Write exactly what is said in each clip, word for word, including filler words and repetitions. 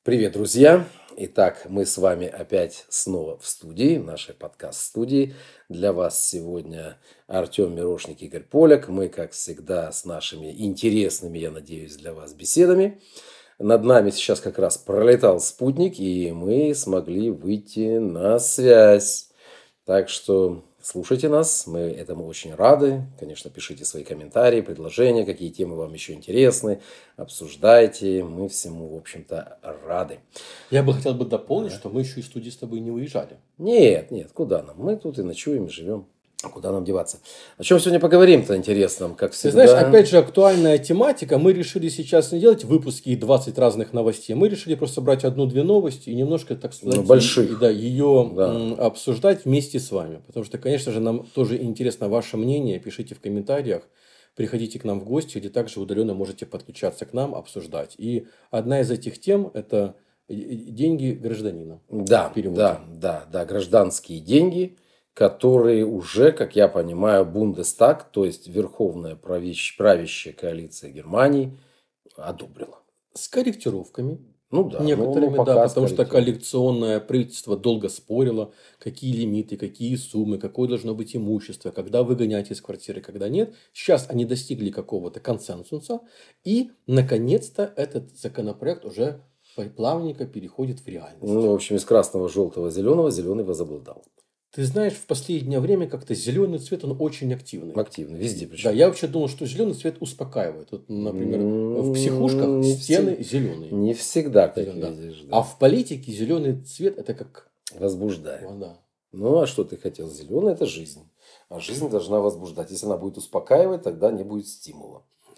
Привет, друзья! Итак, мы с вами опять снова в студии, в нашей подкаст-студии. Для вас сегодня Артем Мирошник, Игорь Поляк. Мы, как всегда, с нашими интересными, я надеюсь, для вас беседами. Над нами сейчас как раз пролетал спутник, и мы смогли выйти на связь. Так что слушайте нас, мы этому очень рады. Конечно, пишите свои комментарии, предложения, какие темы вам еще интересны. Обсуждайте, мы всему, в общем-то, рады. Я бы хотел бы дополнить, да. что мы еще из студии с тобой не уезжали. Нет, нет, куда нам? Мы тут и ночуем, и живем. А куда нам деваться? О чем сегодня поговорим-то интересном, как всегда? Ты знаешь, опять же, актуальная тематика. Мы решили сейчас не делать выпуски и двадцать разных новостей. Мы решили просто брать одну-две новости и немножко, так сказать, ну, больших. И, да, ее да. м, обсуждать вместе с вами. Потому что, конечно же, нам тоже интересно ваше мнение. Пишите в комментариях. Приходите к нам в гости, или также удаленно можете подключаться к нам, обсуждать. И одна из этих тем – это деньги гражданина. Да, да, да, да, гражданские деньги, которые уже, как я понимаю, Бундестаг, то есть Верховная правящая коалиция Германии, одобрила. С корректировками. Ну да, некоторыми, ну, ну, да, потому что коалиционное правительство долго спорило, какие лимиты, какие суммы, какое должно быть имущество, когда выгонять из квартиры, когда нет. Сейчас они достигли какого-то консенсуса, и наконец-то этот законопроект уже плавненько переходит в реальность. Ну, в общем, из красного, желтого, зеленого зеленый возобладал. Ты знаешь, в последнее время как-то зеленый цвет, он очень активный. Активный, везде причем. Да, я вообще думал, что зеленый цвет успокаивает. Вот, например, в психушках не стены всег... зеленые. Не всегда, как да. видишь. Да. А в политике зеленый цвет это как... возбуждает. Ну, да. Ну, а что ты хотел? Зеленый – это жизнь. А жизнь должна возбуждать. Если она будет успокаивать, тогда не будет стимула.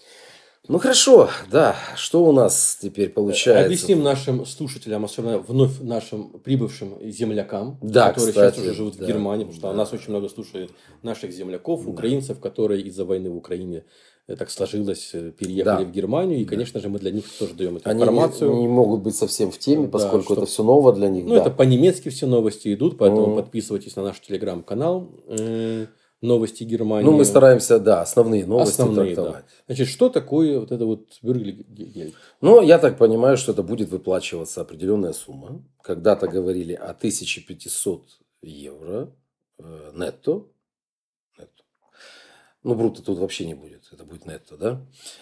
Ну, хорошо, да. Что у нас теперь получается? Объясним нашим слушателям, особенно вновь нашим прибывшим землякам, да, которые кстати, сейчас уже живут да, в Германии, потому что да. нас очень много слушает наших земляков, да. украинцев, которые из-за войны в Украине так сложилось, переехали да. в Германию. И, конечно же, мы для них тоже даем эту Они информацию. Они не могут быть совсем в теме, поскольку да, что... это все ново для них. Ну, да. это по-немецки все новости идут, поэтому ну... подписывайтесь на наш телеграм-канал. Новости Германии. Ну, мы стараемся, да, основные новости основные, трактовать. Да. Значит, что такое вот это вот бюргергельд? Ну, я так понимаю, что это будет выплачиваться определенная сумма. Когда-то говорили о тысяче пятьсот евро э, нетто. нетто. Ну, бруто тут вообще не будет. Это будет нетто, да?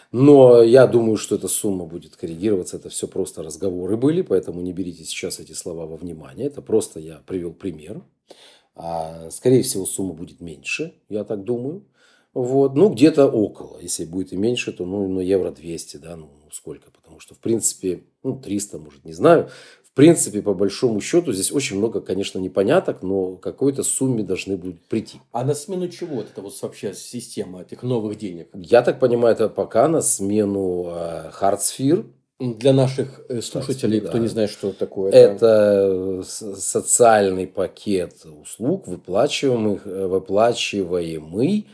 Но я думаю, что эта сумма будет коррегироваться. Это все просто разговоры были, поэтому не берите сейчас эти слова во внимание. Это просто я привел пример. А, скорее всего, сумма будет меньше, я так думаю. Вот. Ну, где-то около. Если будет и меньше, то ну, ну евро двести, да, ну сколько. Потому что, в принципе, ну, триста, может, не знаю. В принципе, по большому счету, здесь очень много, конечно, непоняток, но какой-то сумме должны будут прийти. А на смену чего это вот вообще система этих новых денег? Я так понимаю, это пока на смену э, Хартсфир. Для наших слушателей, да. кто не знает, что такое. Это социальный пакет услуг, выплачиваемых, выплачиваемый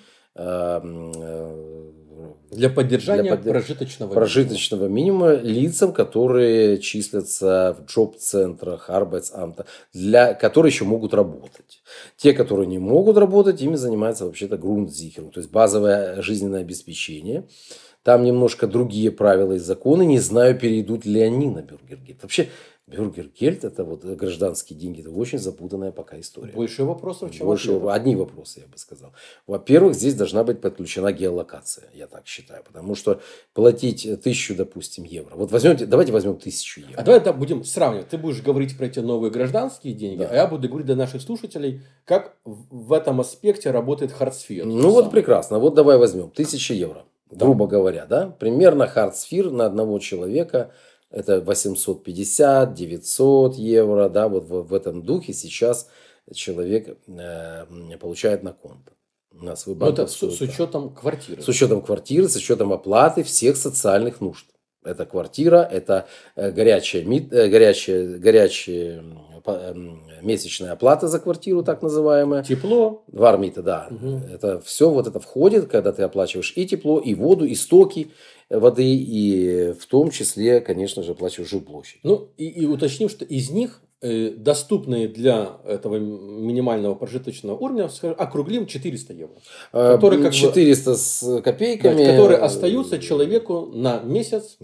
для поддержания для поддерж... прожиточного, прожиточного минимума. минимума лицам, которые числятся в джоб-центрах, Arbeitsamta, для которые еще могут работать. Те, которые не могут работать, ими занимается вообще-то Grundsicherung, то есть базовое жизненное обеспечение. Там немножко другие правила и законы. Не знаю, перейдут ли они на бюргергельд. Вообще, бюргергельд, это вот гражданские деньги, это очень запутанная пока история. Больше вопросов, чем Больше ответов. Одни вопросы, я бы сказал. Во-первых, здесь должна быть подключена геолокация, я так считаю. Потому что платить тысячу, допустим, евро. Вот возьмете, давайте возьмем тысячу евро. А давай да, будем сравнивать. Ты будешь говорить про эти новые гражданские деньги, да. а я буду говорить для наших слушателей, как в этом аспекте работает Хартсфир. Ну вот прекрасно. Вот давай возьмем тысячу евро. Да. Грубо говоря, да, примерно Хартсфир на одного человека это восемьсот пятьдесят - девятьсот евро, да, вот в, в этом духе сейчас человек э, получает на конто. На свой банковскую, это с, с учетом квартиры. С учетом квартиры, с учетом оплаты всех социальных нужд. Это квартира, это горячая, горячая, горячая месячная оплата за квартиру, так называемая. Тепло. В армии-то, да. Угу. Это все вот это входит, когда ты оплачиваешь и тепло, и воду, и стоки воды, и в том числе, конечно же, оплачиваешь жилплощадь. Ну, и, и уточним, что из них э, доступные для этого минимального прожиточного уровня, округлим четыреста евро. Которые, как четыреста бы, с копейками. Да, которые остаются человеку на месяц. Да.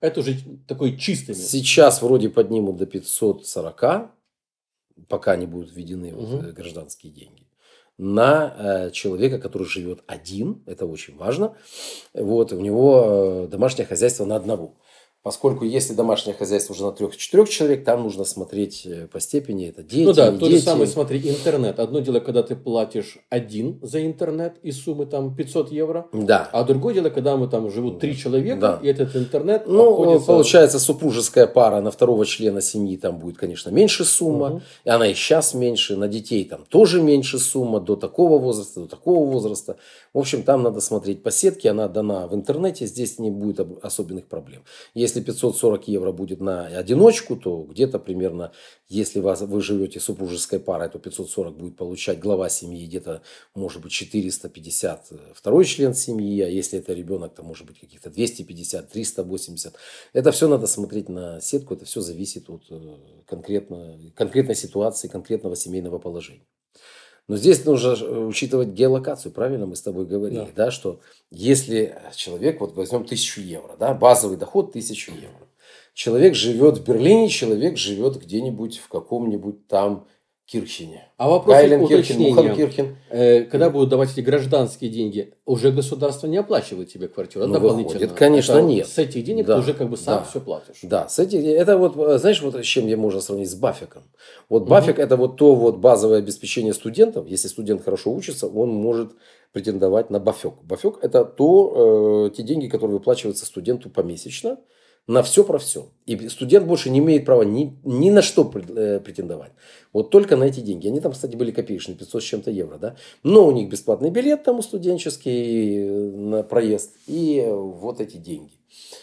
Это уже такой чистый месяц. Сейчас вроде поднимут до пятьсот сорок, пока не будут введены Угу. вот, гражданские деньги. На э, человека, который живет один, это очень важно. Вот, у него э, домашнее хозяйство на одного. Поскольку если домашнее хозяйство уже на трех-четырех человек, там нужно смотреть по степени, это дети, Ну да, не то дети. же самое, смотри, интернет. Одно дело, когда ты платишь один за интернет и суммы там пятьсот евро. Да. А другое дело, когда мы там живут три человека, Да. и этот интернет Ну, обходится... получается, супружеская пара на второго члена семьи там будет, конечно, меньше сумма. Угу. И она и сейчас меньше. На детей там тоже меньше сумма. До такого возраста, до такого возраста. В общем, там надо смотреть по сетке. Она дана в интернете. Здесь не будет особенных проблем. Если пятьсот сорок евро будет на одиночку, то где-то примерно, если вас, вы живете супружеской парой, то пятьсот сорок будет получать глава семьи. Где-то, может быть, четыреста пятьдесят второй член семьи. А если это ребенок, то может быть каких-то двести пятьдесят, триста восемьдесят. Это все надо смотреть на сетку. Это все зависит от конкретно, конкретной ситуации, конкретного семейного положения. Но здесь нужно учитывать геолокацию, правильно мы с тобой говорили, да, да что если человек, вот возьмем тысячу евро, да, базовый доход тысячу евро. Человек живет в Берлине, человек живет где-нибудь в каком-нибудь там Кирхене. А вопрос уточнения. Э, когда будут давать эти гражданские деньги, уже государство не оплачивает тебе квартиру, ну, дополнительно? Выходит, конечно, это нет. С этих денег да, ты уже как бы сам да, все платишь. Да, с этих, это вот, знаешь, вот с чем я можно сравнить с Бафиком. Вот Бафик угу. это вот то вот базовое обеспечение студентов. Если студент хорошо учится, он может претендовать на Бафек. Бафек это то, э, те деньги, которые выплачиваются студенту помесячно. На все про все. И студент больше не имеет права ни, ни на что претендовать. Вот только на эти деньги. Они там, кстати, были копеечные, пятьсот с чем-то евро. Да? Но у них бесплатный билет там у студенческий на проезд. И вот эти деньги.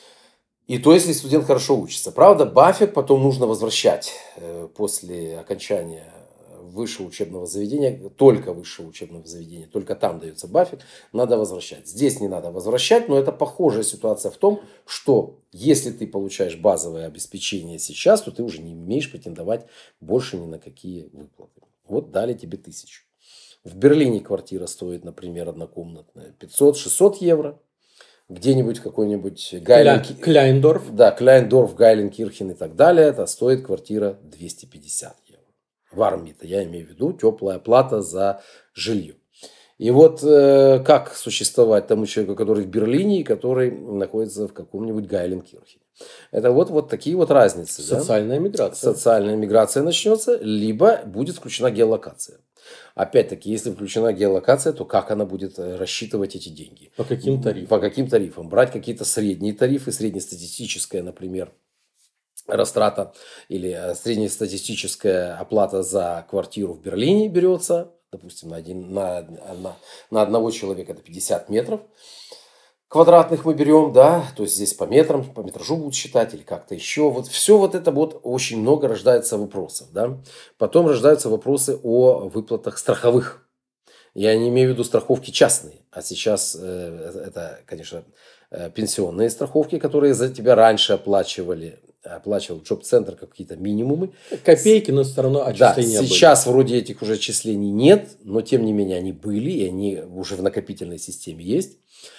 И то, если студент хорошо учится. Правда, Бафик потом нужно возвращать после окончания высшего учебного заведения, только высшего учебного заведения, только там дается Бафик, надо возвращать. Здесь не надо возвращать, но это похожая ситуация в том, что если ты получаешь базовое обеспечение сейчас, то ты уже не имеешь претендовать больше ни на какие выплаты. Вот дали тебе тысячу. В Берлине квартира стоит, например, однокомнатная пятьсот-шестьсот евро. Где-нибудь какой-нибудь Гайлен... Кляйндорф. Да, Кляйндорф, Гайленкирхен и так далее. Это стоит квартира двести пятьдесят евро. В армии-то я имею в виду теплая плата за жилье. И вот э, как существовать тому человеку, который в Берлине и который находится в каком-нибудь Гайленкирхене. Это вот, вот такие вот разницы. Социальная да? миграция. Социальная миграция начнется, либо будет включена геолокация. Опять-таки, если включена геолокация, то как она будет рассчитывать эти деньги? По каким тарифам? По каким тарифам? Брать какие-то средние тарифы, среднестатистическое, например, растрата или среднестатистическая оплата за квартиру в Берлине берется, допустим, на, один, на, на, на одного человека это пятьдесят метров квадратных мы берем, да, то есть здесь по метрам, по метражу будут считать или как-то еще. Вот все вот это вот очень много рождается вопросов, да. Потом рождаются вопросы о выплатах страховых. Я не имею в виду страховки частные, а сейчас э, это, конечно, э, пенсионные страховки, которые за тебя раньше оплачивали, оплачивал джоб-центр какие-то минимумы. Копейки, но все равно отчисления да, сейчас были. Вроде этих уже отчислений нет, но тем не менее они были, и они уже в накопительной системе есть.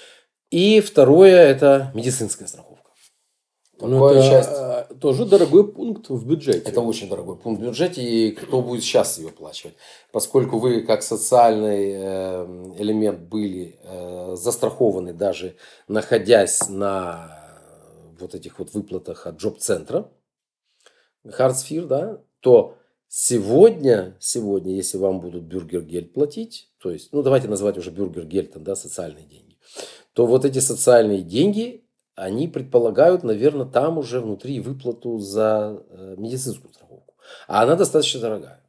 И второе – это медицинская страховка. Ну, это часть... тоже дорогой пункт в бюджете. Это очень дорогой пункт в бюджете, и кто будет сейчас ее оплачивать? Поскольку вы как социальный элемент были застрахованы, даже находясь на вот этих вот выплатах от джоб-центра, Хартсфир, да, то сегодня, сегодня, если вам будут бюргергельд платить, то есть, ну давайте называть уже бюргергельд, да, социальные деньги, то вот эти социальные деньги, они предполагают, наверное, там уже внутри выплату за э, медицинскую страховку. А она достаточно дорогая.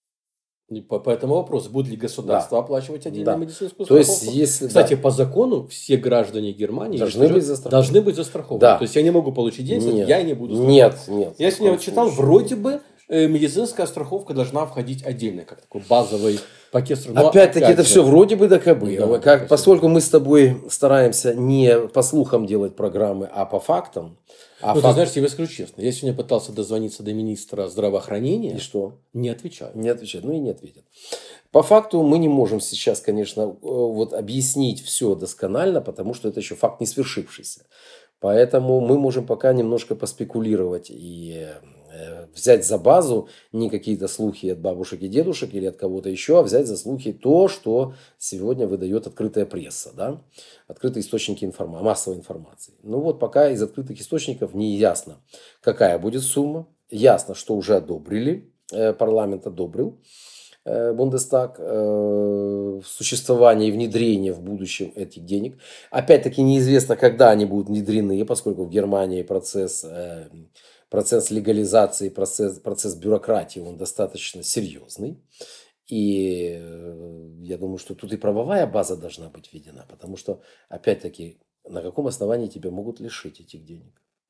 И по, по этому вопросу, будет ли государство да. оплачивать отдельную да. медицинскую то страховку? Есть, если, Кстати, да. по закону все граждане Германии должны, быть застрахованы. должны быть застрахованы. Да. То есть я не могу получить деньги, нет. я не буду страхован. Нет, нет. Я сегодня читал, вроде бы э, медицинская страховка должна входить отдельно, как такой базовый пакет. Но опять-таки опять это же... все вроде бы да как бы. Да, как, поскольку мы с тобой стараемся не по слухам делать программы, а по фактам. А ну, факт... ты знаешь, тебе скажу честно. Я сегодня пытался дозвониться до министра здравоохранения. И что? Не отвечают. Не отвечают. Ну и не ответят. По факту мы не можем сейчас, конечно, вот объяснить все досконально, потому что это еще факт не свершившийся. Поэтому мы можем пока немножко поспекулировать и э, взять за базу не какие-то слухи от бабушек и дедушек или от кого-то еще, а взять за слухи то, что сегодня выдает открытая пресса, да? Открытые источники информации, массовой информации. Ну вот пока из открытых источников не ясно, какая будет сумма. Ясно, что уже одобрили, э, парламент одобрил. Бундестаг в существовании и внедрении в будущем этих денег. Опять-таки неизвестно, когда они будут внедрены, поскольку в Германии процесс, процесс легализации, процесс, процесс бюрократии, он достаточно серьезный. И я думаю, что тут и правовая база должна быть введена, потому что, опять-таки, на каком основании тебя могут лишить этих денег?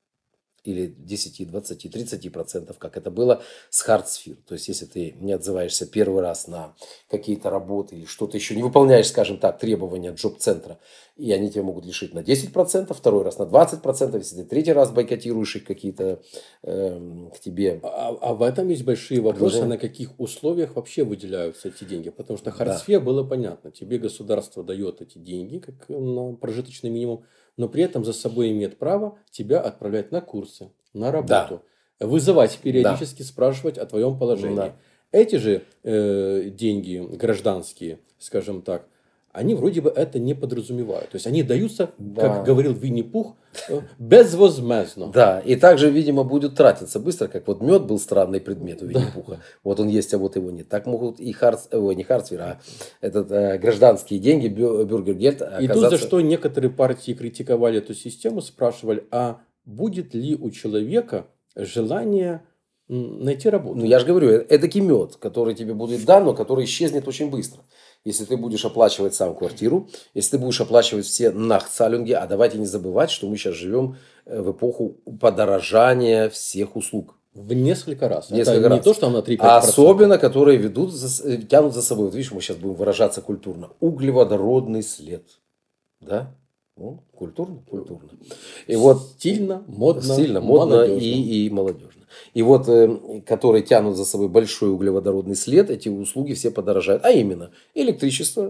Или десять, двадцать, тридцать процентов, как это было с Хартсфир. То есть, если ты не отзываешься первый раз на какие-то работы или что-то еще, не выполняешь, скажем так, требования джоб-центра, и они тебя могут лишить на десять процентов, второй раз на двадцать процентов, если ты третий раз бойкотируешь их какие-то э, к тебе. А, а в этом есть большие вопросы, на каких условиях вообще выделяются эти деньги. Потому что Хартсфир да. было понятно, тебе государство дает эти деньги, как на прожиточный минимум, но при этом за собой имеет право тебя отправлять на курсы, на работу, да. вызывать периодически, да. спрашивать о твоем положении. Да. Эти же э, деньги гражданские, скажем так, они вроде бы это не подразумевают. То есть они даются, да. как говорил Винни-Пух, безвозмездно. Да, и также, видимо, будет тратиться быстро, как вот мед был странный предмет у Винни-Пуха. Да. Вот он есть, а вот его нет. Так могут и Харц, ой, не Хартсфир, а этот, э, гражданские деньги, бюргергельд оказаться... И тут за что некоторые партии критиковали эту систему, спрашивали, а будет ли у человека желание найти работу? Ну, я же говорю, эдакий мед, который тебе будет дан, но который исчезнет очень быстро. Если ты будешь оплачивать сам квартиру, если ты будешь оплачивать все нахцалюнги, а давайте не забывать, что мы сейчас живем в эпоху подорожания всех услуг. В несколько раз. Несколько Это раз. не то, что на три-пять процентов. Особенно, которые ведут, за, тянут за собой. Вот видишь, мы сейчас будем выражаться культурно. Углеводородный след. Да? Ну, культурно, культурно. И вот стильно, модно, стильно, модно и, и молодежно. И вот, э, которые тянут за собой большой углеводородный след, эти услуги все подорожают. А именно, электричество,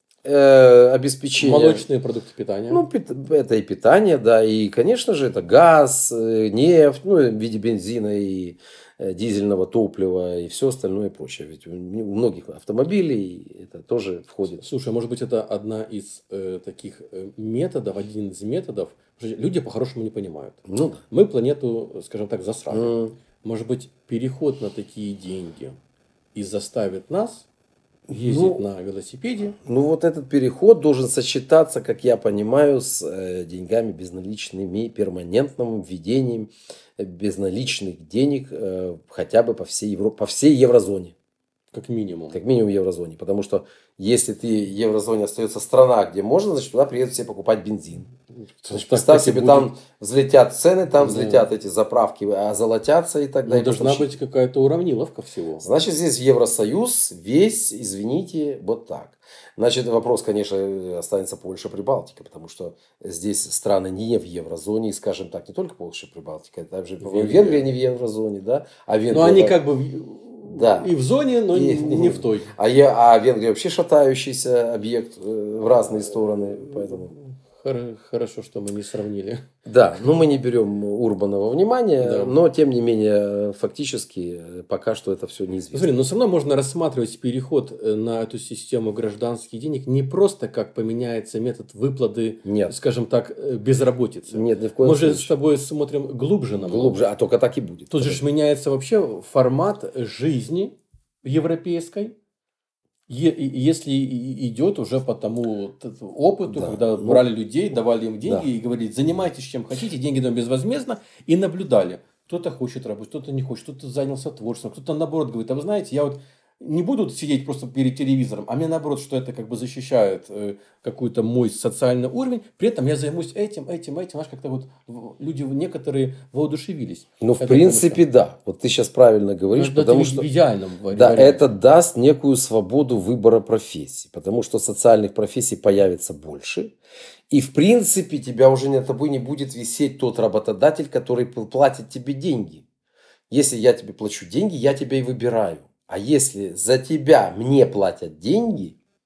э, обеспечение. Молочные продукты питания. Ну, это и питание, да. И, конечно же, это газ, нефть, ну, в виде бензина и дизельного топлива и все остальное и прочее. Ведь у многих автомобилей это тоже входит. Слушай, может быть, это одна из э, таких методов, один из методов. Люди по-хорошему не понимают. Ну, да. Мы планету, скажем так, засрали. Mm. Может быть, переход на такие деньги и заставит нас ездить ну, на велосипеде? Ну, вот этот переход должен сочетаться, как я понимаю, с э, деньгами безналичными, перманентным введением безналичных денег э, хотя бы по всей, Евро... по всей еврозоне. Как минимум. Как минимум в еврозоне. Потому что если ты в еврозоне остается страна, где можно, значит, туда приедут все покупать бензин. Значит, представь себе, будет... там взлетят цены, там да. взлетят эти заправки, озолотятся и так далее. Но должна быть какая-то уравниловка всего. Значит, здесь Евросоюз весь, извините, вот так. Значит, вопрос, конечно, останется Польша, Прибалтика, потому что здесь страны не в еврозоне, и, скажем так, не только Польша, Прибалтика, также Венгрия, Венгрия не в еврозоне, да, а Венгрия... Но они как бы да. и в зоне, но и, не, не в той. А, я, а Венгрия вообще шатающийся объект в разные стороны, поэтому... Хорошо, что мы не сравнили. Да, но мы не берем Урбана во внимание, да. но тем не менее фактически пока что это все неизвестно. Смотри, но все равно можно рассматривать переход на эту систему гражданских денег не просто как поменяется метод выплаты, Нет. скажем так, безработицы. Нет, ни в коем Мы случае. же с тобой смотрим глубже на Глубже, а только так и будет. Тут же меняется вообще формат жизни европейской. Если идет уже по тому опыту, да. когда ну, брали людей, давали им деньги да. и говорили, занимайтесь чем хотите, деньги даем безвозмездно, и наблюдали. Кто-то хочет работать, кто-то не хочет, кто-то занялся творчеством, кто-то наоборот говорит, а вы знаете, я вот не буду сидеть просто перед телевизором, а мне наоборот, что это как бы защищает э, какой-то мой социальный уровень, при этом я займусь этим, этим, этим, знаешь, как-то вот люди некоторые воодушевились. Ну, в принципе, да. Вот ты сейчас правильно говоришь, ну, потому это что... в идеальном варианте. Да, это даст некую свободу выбора профессий, потому что социальных профессий появится больше, и, в принципе, тебя уже над тобой не будет висеть тот работодатель, который платит тебе деньги. Если я тебе плачу деньги, я тебя и выбираю. А если за тебя мне платят деньги,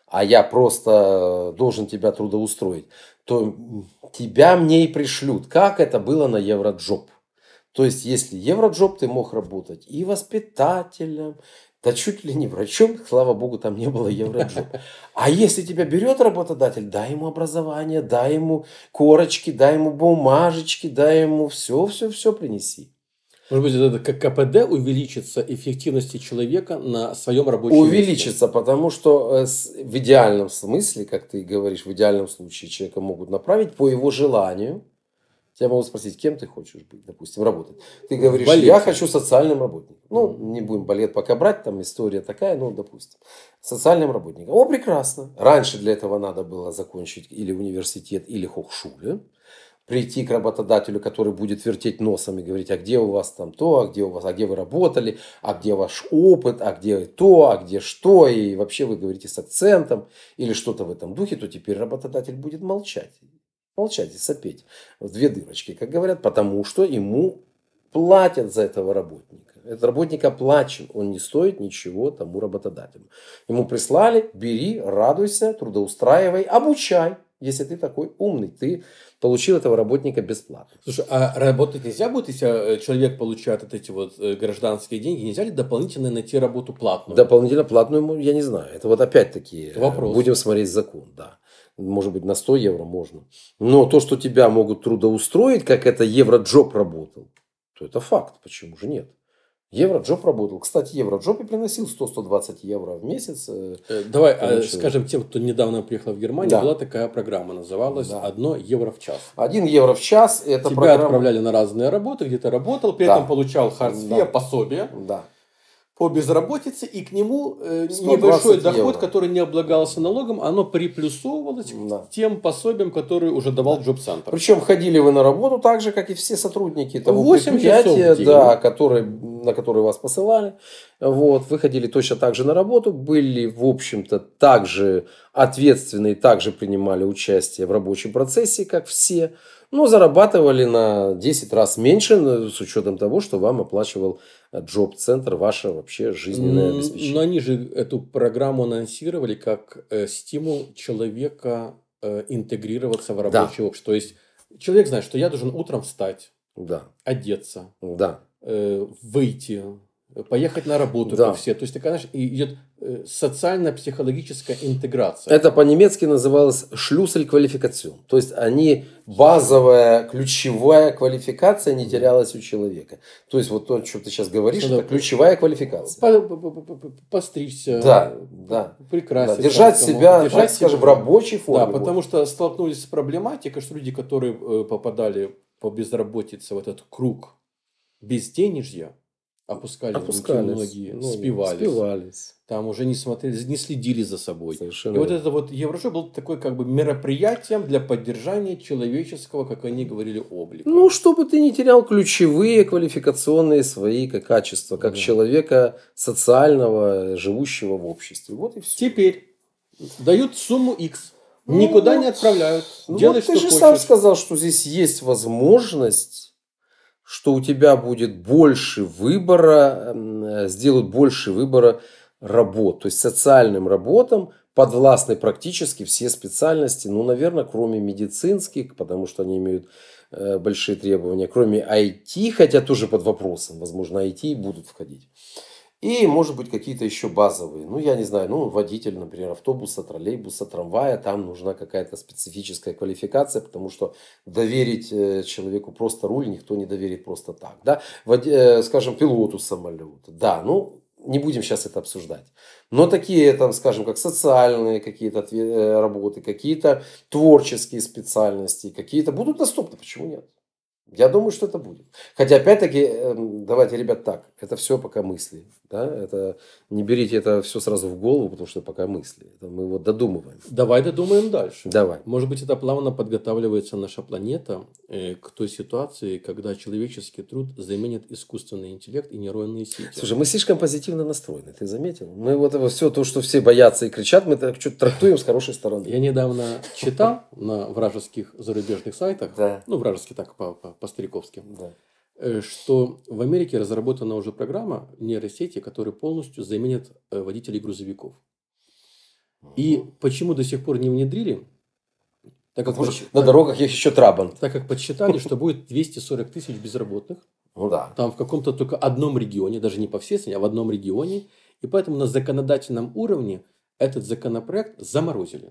а я просто должен тебя трудоустроить, то тебя мне и пришлют, как это было на Евроджоп. То есть, если Евроджоп, ты мог работать и воспитателем, да чуть ли не врачом, слава богу, там не было Евроджоп. А если тебя берет работодатель, дай ему образование, дай ему корочки, дай ему бумажечки, дай ему все-все-все принеси. Может быть, это как ка пэ дэ увеличится эффективности человека на своем рабочем Увеличится, месте? потому что э, с- в идеальном смысле, как ты говоришь, в идеальном случае человека могут направить по его желанию. Тебя могут спросить, кем ты хочешь быть, допустим, работать. Ты В говоришь, я балете. хочу социальным работником. Ну, Мгм. не будем балет пока брать, там история такая, ну, допустим. Социальным работником. О, прекрасно. Раньше для этого надо было закончить или университет, или хохшуле. Прийти к работодателю, который будет вертеть носом и говорить, а где у вас там то, а где у вас, а где вы работали, а где ваш опыт, а где то, а где что, и вообще вы говорите с акцентом или что-то в этом духе, то теперь работодатель будет молчать. Молчать и сопеть в две дырочки, как говорят, потому что ему платят за этого работника. Этот работник оплачен, он не стоит ничего тому работодателю. Ему прислали, бери, радуйся, трудоустраивай, обучай, если ты такой умный, ты получил этого работника бесплатно. Слушай, а работать нельзя будет, если э, человек получает вот эти вот э, гражданские деньги, нельзя ли дополнительно найти работу платную? Дополнительно платную, ему, я не знаю. Это вот опять-таки э, Вопрос. будем смотреть закон, да. Может быть, на сто евро можно. Но то, что тебя могут трудоустроить, как это Евроджоп работал, то это факт. Почему же нет? Евроджоп работал. Кстати, Евроджоп и приносил сто - сто двадцать евро в месяц. э, Э, Давай тому э, человеку. скажем тем, кто недавно приехал в Германию, Да. была такая программа, называлась Да. «Одно евро в час». Один евро в час. Это Тебя программа. отправляли на разные работы, где ты работал, при Да. этом получал хардсфе, Да. пособие Да. по безработице, и к нему э, сто небольшой двадцать доход, евро. который не облагался налогом, оно приплюсовывалось Да. к тем пособиям, которые уже давал джоб-центр. Причем ходили вы на работу так же, как и все сотрудники того восемь часов в предприятия, день. да, которые, на которые вас посылали. Вот, вы ходили точно так же на работу, были, в общем-то, также ответственны и также принимали участие в рабочем процессе, как все, но зарабатывали на десять раз меньше, но с учетом того, что вам оплачивал джоб-центр, ваше вообще жизненное М, обеспечение. Но они же эту программу анонсировали как э, стимул человека э, интегрироваться в Да. рабочее общество. То есть человек знает, что я должен утром встать, Да, одеться, да. э, выйти, э, поехать на работу, Да. как все. То есть такая, знаешь, и идет э, социально-психологическая интеграция. Это по-немецки называлось шлюссель-квалификацион. То есть, они, базовая, ключевая квалификация не терялась у человека. То есть, вот то, о чем ты сейчас говоришь, Что да, это ключевая квалификация. По- по- по- по- по- Постричься, Да, э, да. прекраситься. Да, держать кому- себя, держать так скажем, в себя. рабочей форме. Да, вот. потому что столкнулись с проблематикой, что люди, которые э, попадали по безработице в этот круг безденежья, опускали руки, Опускались. многие многие спивались. спивались. Там уже не смотрели, не следили за собой. Совершенно И вот верно. это вот Еврошоу был такой как бы мероприятием для поддержания человеческого, как они говорили, облика. Ну, чтобы ты не терял ключевые квалификационные свои как качества, как Да. человека социального, живущего в обществе. Вот и все. Теперь дают сумму X. Ну Никуда вот. не отправляют. Ну, Делай, вот ты что же хочешь. сам сказал, что здесь есть возможность, что у тебя будет больше выбора, м, сделают больше выбора работ. То есть, социальным работам подвластны практически все специальности, ну, наверное, кроме медицинских, потому что они имеют э, большие требования, кроме ай ти, хотя тоже под вопросом, возможно, ай ти будут входить. И, может быть, какие-то еще базовые. Ну, я не знаю, ну, водитель, например, автобуса, троллейбуса, трамвая. Там нужна какая-то специфическая квалификация, потому что доверить э, человеку просто руль никто не доверит просто так. Да? Води- э, скажем, пилоту самолета. Да, ну, не будем сейчас это обсуждать. Но такие, там, скажем, как социальные какие-то отве- э, работы, какие-то творческие специальности, какие-то будут доступны. Почему нет? Я думаю, что это будет. Хотя, опять-таки, эм, давайте, ребят, так, это все пока мысли. Да? Это, не берите это все сразу в голову, потому что пока мысли. Это мы вот додумываем. Давай додумаем дальше. Давай. Может быть, это плавно подготавливается наша планета э, к той ситуации, когда человеческий труд заменит искусственный интеллект и нейронные сети. Слушай, мы слишком позитивно настроены, ты заметил? Мы вот это все то, что все боятся и кричат, мы так что-то трактуем с хорошей стороны. Я недавно читал на вражеских зарубежных сайтах, Да. ну, вражеские так по- по- по-стариковски, Да. э, что в Америке разработана уже программа нейросети, которая полностью заменит э, водителей грузовиков. И почему до сих пор не внедрили? Так как, Потому что подсч- на так- дорогах есть еще трабант. так как подсчитали, что будет двести сорок тысяч безработных. Ну да. Там в каком-то только одном регионе, даже не по всей стране, а в одном регионе. И поэтому на законодательном уровне этот законопроект заморозили.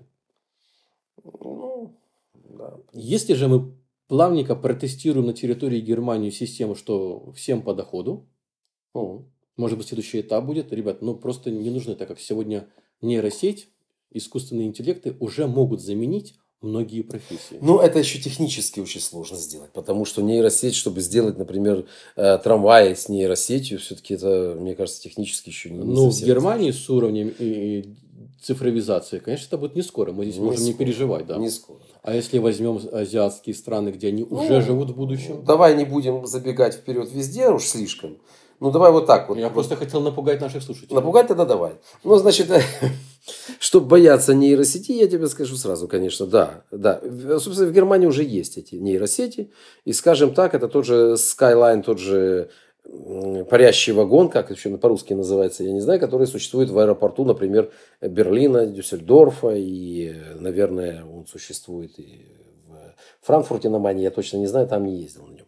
Ну, да. Если же мы плавненько протестируем на территории Германии систему, что всем по доходу, Ну, может быть, следующий этап будет, ребят, ну просто не нужны, так как сегодня нейросеть, искусственные интеллекты уже могут заменить многие профессии. Ну, это еще технически очень сложно сделать, потому что нейросеть, чтобы сделать, например, э, трамваи с нейросетью, все-таки это, мне кажется, технически еще не, не Ну, в совсем Германии с уровнем и- и цифровизации, конечно, это будет не скоро. Мы здесь Не можем не скоро, переживать, да. Не скоро. А если возьмем азиатские страны, где они Ну, уже живут в будущем? Давай не будем забегать вперед везде уж слишком. Ну, давай вот так вот. Я вот. просто хотел напугать наших слушателей. Напугать тогда давай. Ну, значит, чтобы бояться нейросети, я тебе скажу сразу, конечно, да. да. В- Собственно, в Германии уже есть эти нейросети. И, скажем так, это тот же Skyline, тот же м, парящий вагон, как еще по-русски называется, я не знаю, который существует в аэропорту, например, Берлина, Дюссельдорфа. И, наверное, он существует и в Франкфурте на Майне, я точно не знаю, там не ездил на нем.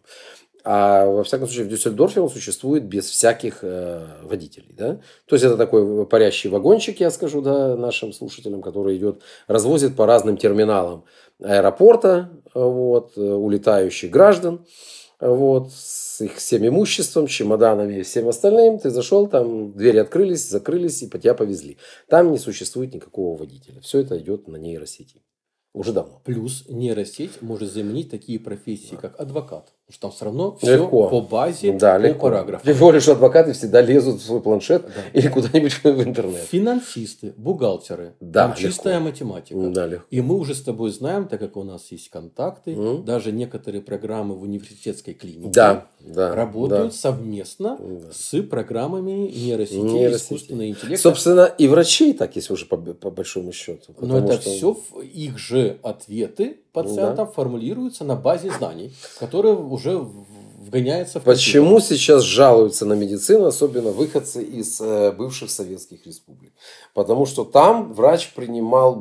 А во всяком случае в Дюссельдорфе он существует без всяких э, водителей. Да? То есть это такой парящий вагончик, я скажу да, нашим слушателям, который идет, развозит по разным терминалам аэропорта вот, э, улетающих граждан вот, с их всем имуществом, чемоданами и всем остальным. Ты зашел, там двери открылись, закрылись и по тебя повезли. Там не существует никакого водителя. Все это идет на нейросети. Уже давно. Плюс нейросеть может заменить такие профессии, как адвокат. Потому что там все равно все Легко. по базе, Да, по легко. параграфам. Тем более, что адвокаты всегда лезут в свой планшет Да. или куда-нибудь в интернет. Финансисты, бухгалтеры, Да, там чистая легко. математика. Да, легко. И мы уже с тобой знаем, так как у нас есть контакты, Мгм. даже некоторые программы в университетской клинике Да, да. работают да. совместно Да. с программами нейросети, Нейросети. искусственного интеллекта. Собственно, и врачей так, если уже по, по большому счету. Но потому это что- все их же ответы пациентам формулируются на базе знаний, которые уже в- вгоняются в Почему компьютер. сейчас жалуются на медицину, особенно выходцы из э, бывших советских республик? Потому что там врач принимал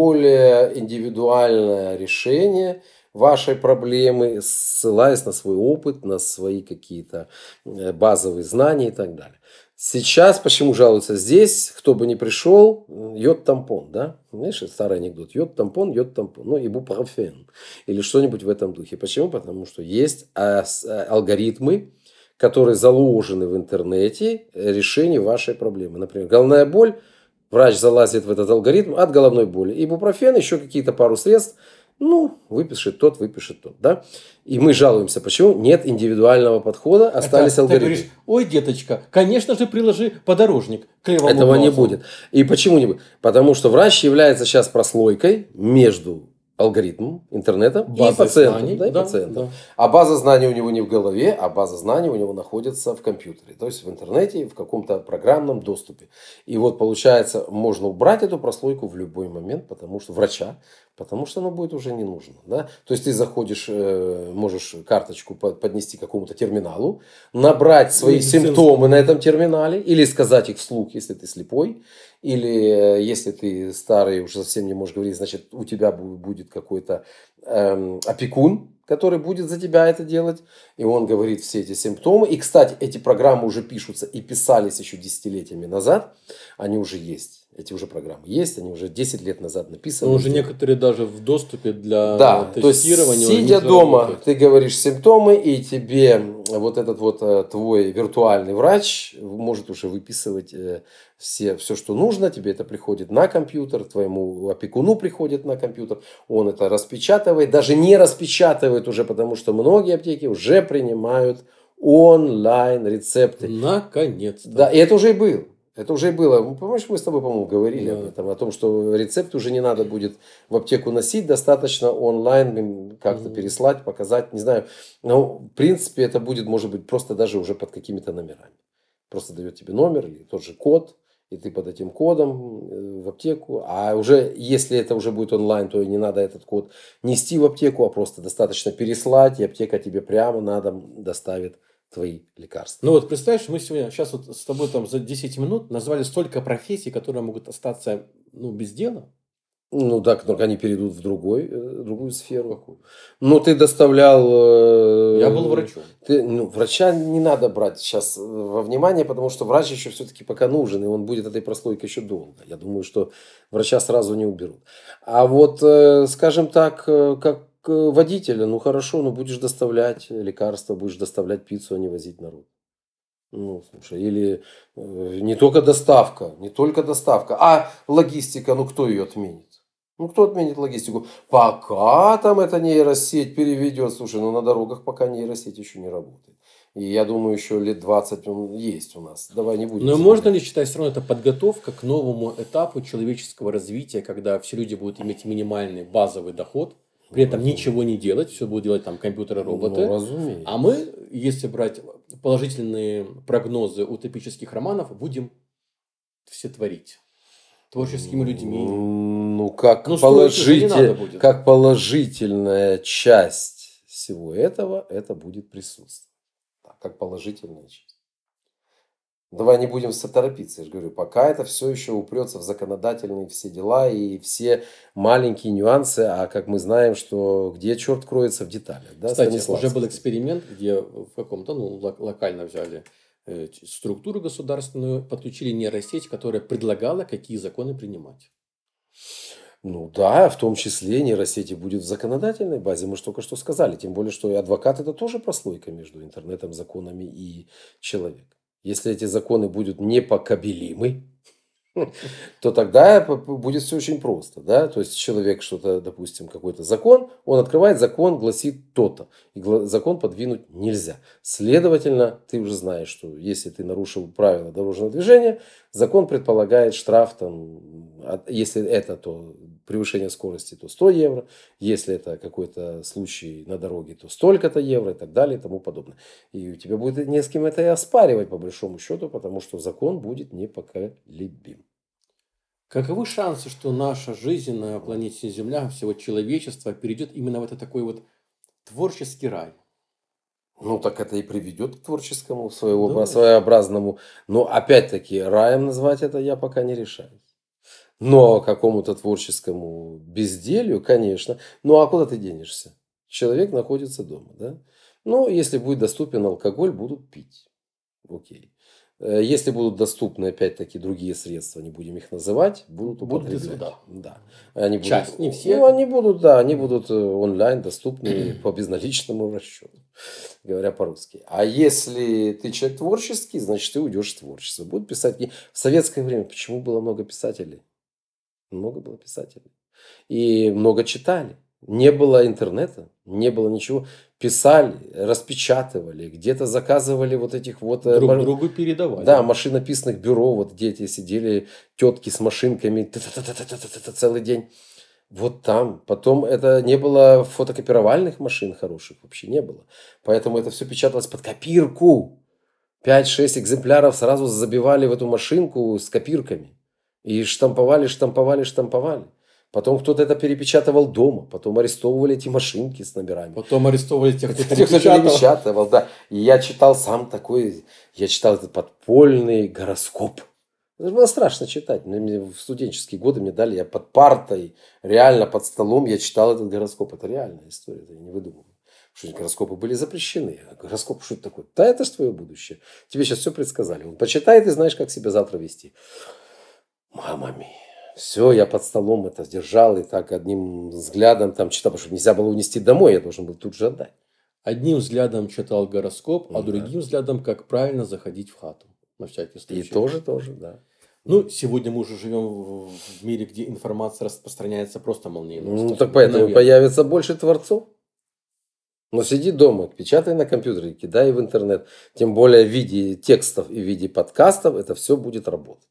более индивидуальное решение вашей проблемы, ссылаясь на свой опыт, на свои какие-то э, базовые знания и так далее. Сейчас почему жалуются здесь, кто бы ни пришел, йод тампон, да? Знаешь, старый анекдот. Йод тампон, йод тампон. Ну, ибупрофен. Или что-нибудь в этом духе. Почему? Потому что есть а, с- а, алгоритмы, которые заложены в интернете э, решение вашей проблемы. Например, головная боль. Врач залазит в этот алгоритм от головной боли. Ибупрофен, еще какие-то пару средств. Ну, выпишет тот, выпишет тот, да? И мы жалуемся, почему нет индивидуального подхода, остались Это ты алгоритмы. говоришь, ой, деточка, конечно же, приложи подорожник к левому Этого не глазу». будет. И почему не будет? Потому что врач является сейчас прослойкой между алгоритмом интернета и Базой пациентом. знаний, да, и да, пациентом. да. А база знаний у него не в голове, а база знаний у него находится в компьютере. То есть в интернете, в каком-то программном доступе. И вот получается, можно убрать эту прослойку в любой момент, потому что врача, потому что оно будет уже не нужно. Да? То есть ты заходишь, э, можешь карточку по- поднести к какому-то терминалу, набрать свои Медицинскую. симптомы на этом терминале или сказать их вслух, если ты слепой. Или э, если ты старый, уже совсем не можешь говорить, значит, у тебя бу- будет какой-то эм, опекун, который будет за тебя это делать. И он говорит все эти симптомы. И, кстати, эти программы уже пишутся и писались еще десятилетиями назад. Они уже есть. Эти уже программы есть. Они уже десять лет назад написаны. Но уже сделаны. некоторые даже в доступе для Да, то есть, тестирования. у них сидя уже дома, работают. ты говоришь симптомы, и тебе вот этот вот э, твой виртуальный врач может уже выписывать э, все, все, что нужно. Тебе это приходит на компьютер, твоему опекуну приходит на компьютер. Он это распечатывает, даже не распечатывает уже, потому что многие аптеки уже принимают онлайн рецепты. Наконец-то. Да, и это уже и было. Это уже и было. Ну, помнишь, мы с тобой, по-моему, говорили Да. об этом, о том, что рецепт уже не надо будет в аптеку носить, достаточно онлайн им как-то Мгм. переслать, показать, не знаю. Но, в принципе, это будет, может быть, просто даже уже под какими-то номерами. Просто дает тебе номер или тот же код, и ты под этим кодом э, в аптеку. А уже, если это уже будет онлайн, то и не надо этот код нести в аптеку, а просто достаточно переслать, и аптека тебе прямо на дом доставит твои лекарства. Ну вот представляешь, мы сегодня сейчас вот с тобой там за десять минут назвали столько профессий, которые могут остаться ну, без дела. Ну, так, только они перейдут в другой, э, другую сферу. Ну, ты доставлял... э, Я был врачом. Ты, ну, врача не надо брать сейчас во внимание, потому что врач еще все-таки пока нужен, и он будет этой прослойкой еще долго. Я думаю, что врача сразу не уберут. А вот, э, скажем так, э, как э, водителя, ну, хорошо, ну, будешь доставлять лекарства, будешь доставлять пиццу, а не возить народ. Ну, слушай, или э, не только доставка, не только доставка, а логистика, ну, кто ее отменит? Ну, кто отменит логистику? Пока там эта нейросеть переведет. Слушай, ну на дорогах пока нейросеть еще не работает. И я думаю, еще лет двадцать он есть у нас. Давай не будем. Но забывать. можно ли считать, все равно это подготовка к новому этапу человеческого развития, когда все люди будут иметь минимальный базовый доход, при этом Разумеется. ничего не делать, все будут делать там компьютеры, роботы. Ну, разумеется. А мы, если брать положительные прогнозы утопических романов, будем все творить. Творческими людьми. Ну, как, Ну, строить уже не надо положитель, будет. как положительная часть всего этого, это будет присутствовать. Так, как положительная часть. Давай не будем торопиться, я же говорю, пока это все еще упрется в законодательные все дела и все маленькие нюансы, а как мы знаем, что где черт кроется в деталях. Да, Кстати, Станиславский? уже был эксперимент, где в каком-то, ну, лок- локально взяли э, ч- структуру государственную, подключили нейросеть, которая предлагала, какие законы принимать. Ну да, в том числе нейросети будет в законодательной базе, мы же только что сказали. Тем более, что и адвокат это тоже прослойка между интернетом, законами и человеком. Если эти законы будут непокобелимы, то тогда п- п- будет все очень просто. Да? То есть человек что-то, допустим, какой-то закон, он открывает закон, гласит то-то. И гла- закон подвинуть нельзя. Следовательно, ты уже знаешь, что если ты нарушил правила дорожного движения, закон предполагает штраф, там, от- если это, то превышение скорости, то сто евро. Если это какой-то случай на дороге, то столько-то евро и так далее и тому подобное. И у тебя будет не с кем это и оспаривать, по большому счету, потому что закон будет непоколебим. Каковы шансы, что наша жизнь на планете Земля, всего человечества, перейдет именно в этот такой вот творческий рай? Ну, так это и приведет к творческому своего, Думаешь? своеобразному. Но опять-таки, раем назвать это я пока не решаюсь. Но какому-то творческому безделью, конечно. Ну, а куда ты денешься? Человек находится дома, да? Ну, если будет доступен алкоголь, будут пить. Окей. Э, Если будут доступны, опять-таки, другие средства, не будем их называть, будут Будут и употреблять. сюда. Да. Они будут, Часть, не все. Ну, они будут, да, они будут э, онлайн доступны по безналичному расчету, говоря по-русски. А если ты человек творческий, значит, ты уйдешь в творчество. Будут писать книги. В советское время почему было много писателей? Много было писателей. И много читали. Не было интернета, не было ничего. Писали, распечатывали, где-то заказывали вот этих вот... э, Друг ма- другу передавали. Да, машинописных бюро, вот где эти сидели тетки с машинками та-та-та-та-та-та-та целый день. Вот там. Потом это не было фотокопировальных машин хороших, вообще не было. Поэтому это все печаталось под копирку. пять-шесть экземпляров сразу забивали в эту машинку с копирками. И штамповали, штамповали, штамповали. Потом кто-то это перепечатывал дома. Потом арестовывали эти машинки с номерами. Потом арестовывали тех, кто Тех, кто перепечатал. перепечатывал, да. И я читал сам такой, я читал этот подпольный гороскоп. Это же было страшно читать. Мне- мне в студенческие годы мне дали, я под партой, реально под столом я читал этот гороскоп. Это реальная история, это я не выдумываю. Что гороскопы были запрещены. А гороскоп, что это такое? Да это же твое будущее. Тебе сейчас все предсказали. Он почитает и знаешь, как себя завтра вести. Мама ми. Все, я под столом это держал и так одним взглядом там читал, потому что нельзя было унести домой, я должен был тут же отдать. Одним взглядом читал гороскоп, а Да. другим взглядом, как правильно заходить в хату. На всякий И случай. тоже, тоже, да. Ну, сегодня мы уже живем в в мире, где информация распространяется просто молниеносно. Ну, так поэтому мгновенно. появится больше творцов. Но сиди дома, печатай на компьютере, кидай в интернет. Тем более в виде текстов и в виде подкастов это все будет работать.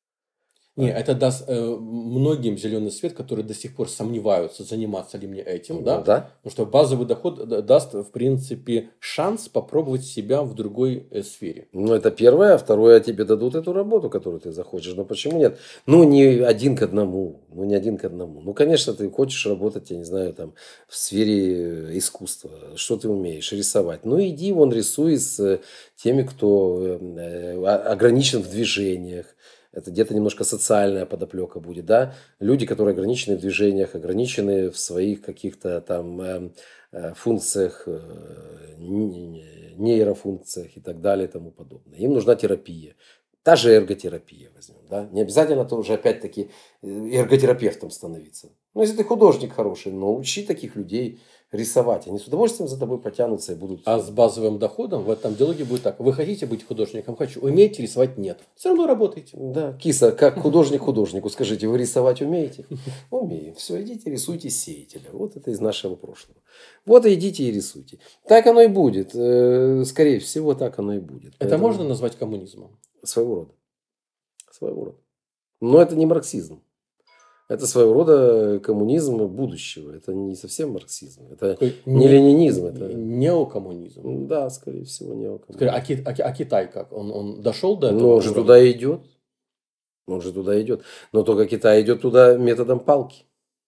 Не, это даст э, многим зеленый свет, которые до сих пор сомневаются, заниматься ли мне этим, Ну да? да. Потому что базовый доход д- даст, в принципе, шанс попробовать себя в другой э, сфере. Ну, это первое. А второе, тебе дадут эту работу, которую ты захочешь. Но почему нет? Ну, не один к одному. Ну, не один к одному. Ну, конечно, ты хочешь работать, я не знаю, там, в сфере искусства. Что ты умеешь? Рисовать. Ну, иди вон рисуй с э, теми, кто э, э, ограничен в движениях. это где-то немножко социальная подоплека будет, да, люди, которые ограничены в движениях, ограничены в своих каких-то там э, э, функциях, э, нейрофункциях и так далее и тому подобное. Им нужна терапия. Та же эрготерапия возьмем, да, не обязательно тоже опять-таки эрготерапевтом становиться. Ну, если ты художник хороший, но учи таких людей рисовать. Они с удовольствием за тобой потянутся и будут... А с базовым доходом в этом диалоге будет так. Вы хотите быть художником? Хочу. Умеете рисовать? Нет. Все равно работаете. Да, киса, как художник художнику. Скажите, вы рисовать умеете? Умеем. Все, идите рисуйте сеятеля. Вот это из нашего прошлого. Вот и идите и рисуйте. Так оно и будет. Скорее всего, так оно и будет. Это Поэтому... можно назвать коммунизмом? Своего рода. Своего рода. Но это не марксизм. Это своего рода коммунизм будущего. Это не совсем марксизм. Это Такой не, не ленинизм. Это неокоммунизм. Да, скорее всего, неокоммунизм. Скажи, а, Ки, а, а Китай как? Он, он дошел до этого? Ну, он же туда идет. Он же туда идет. Но только Китай идет туда методом палки.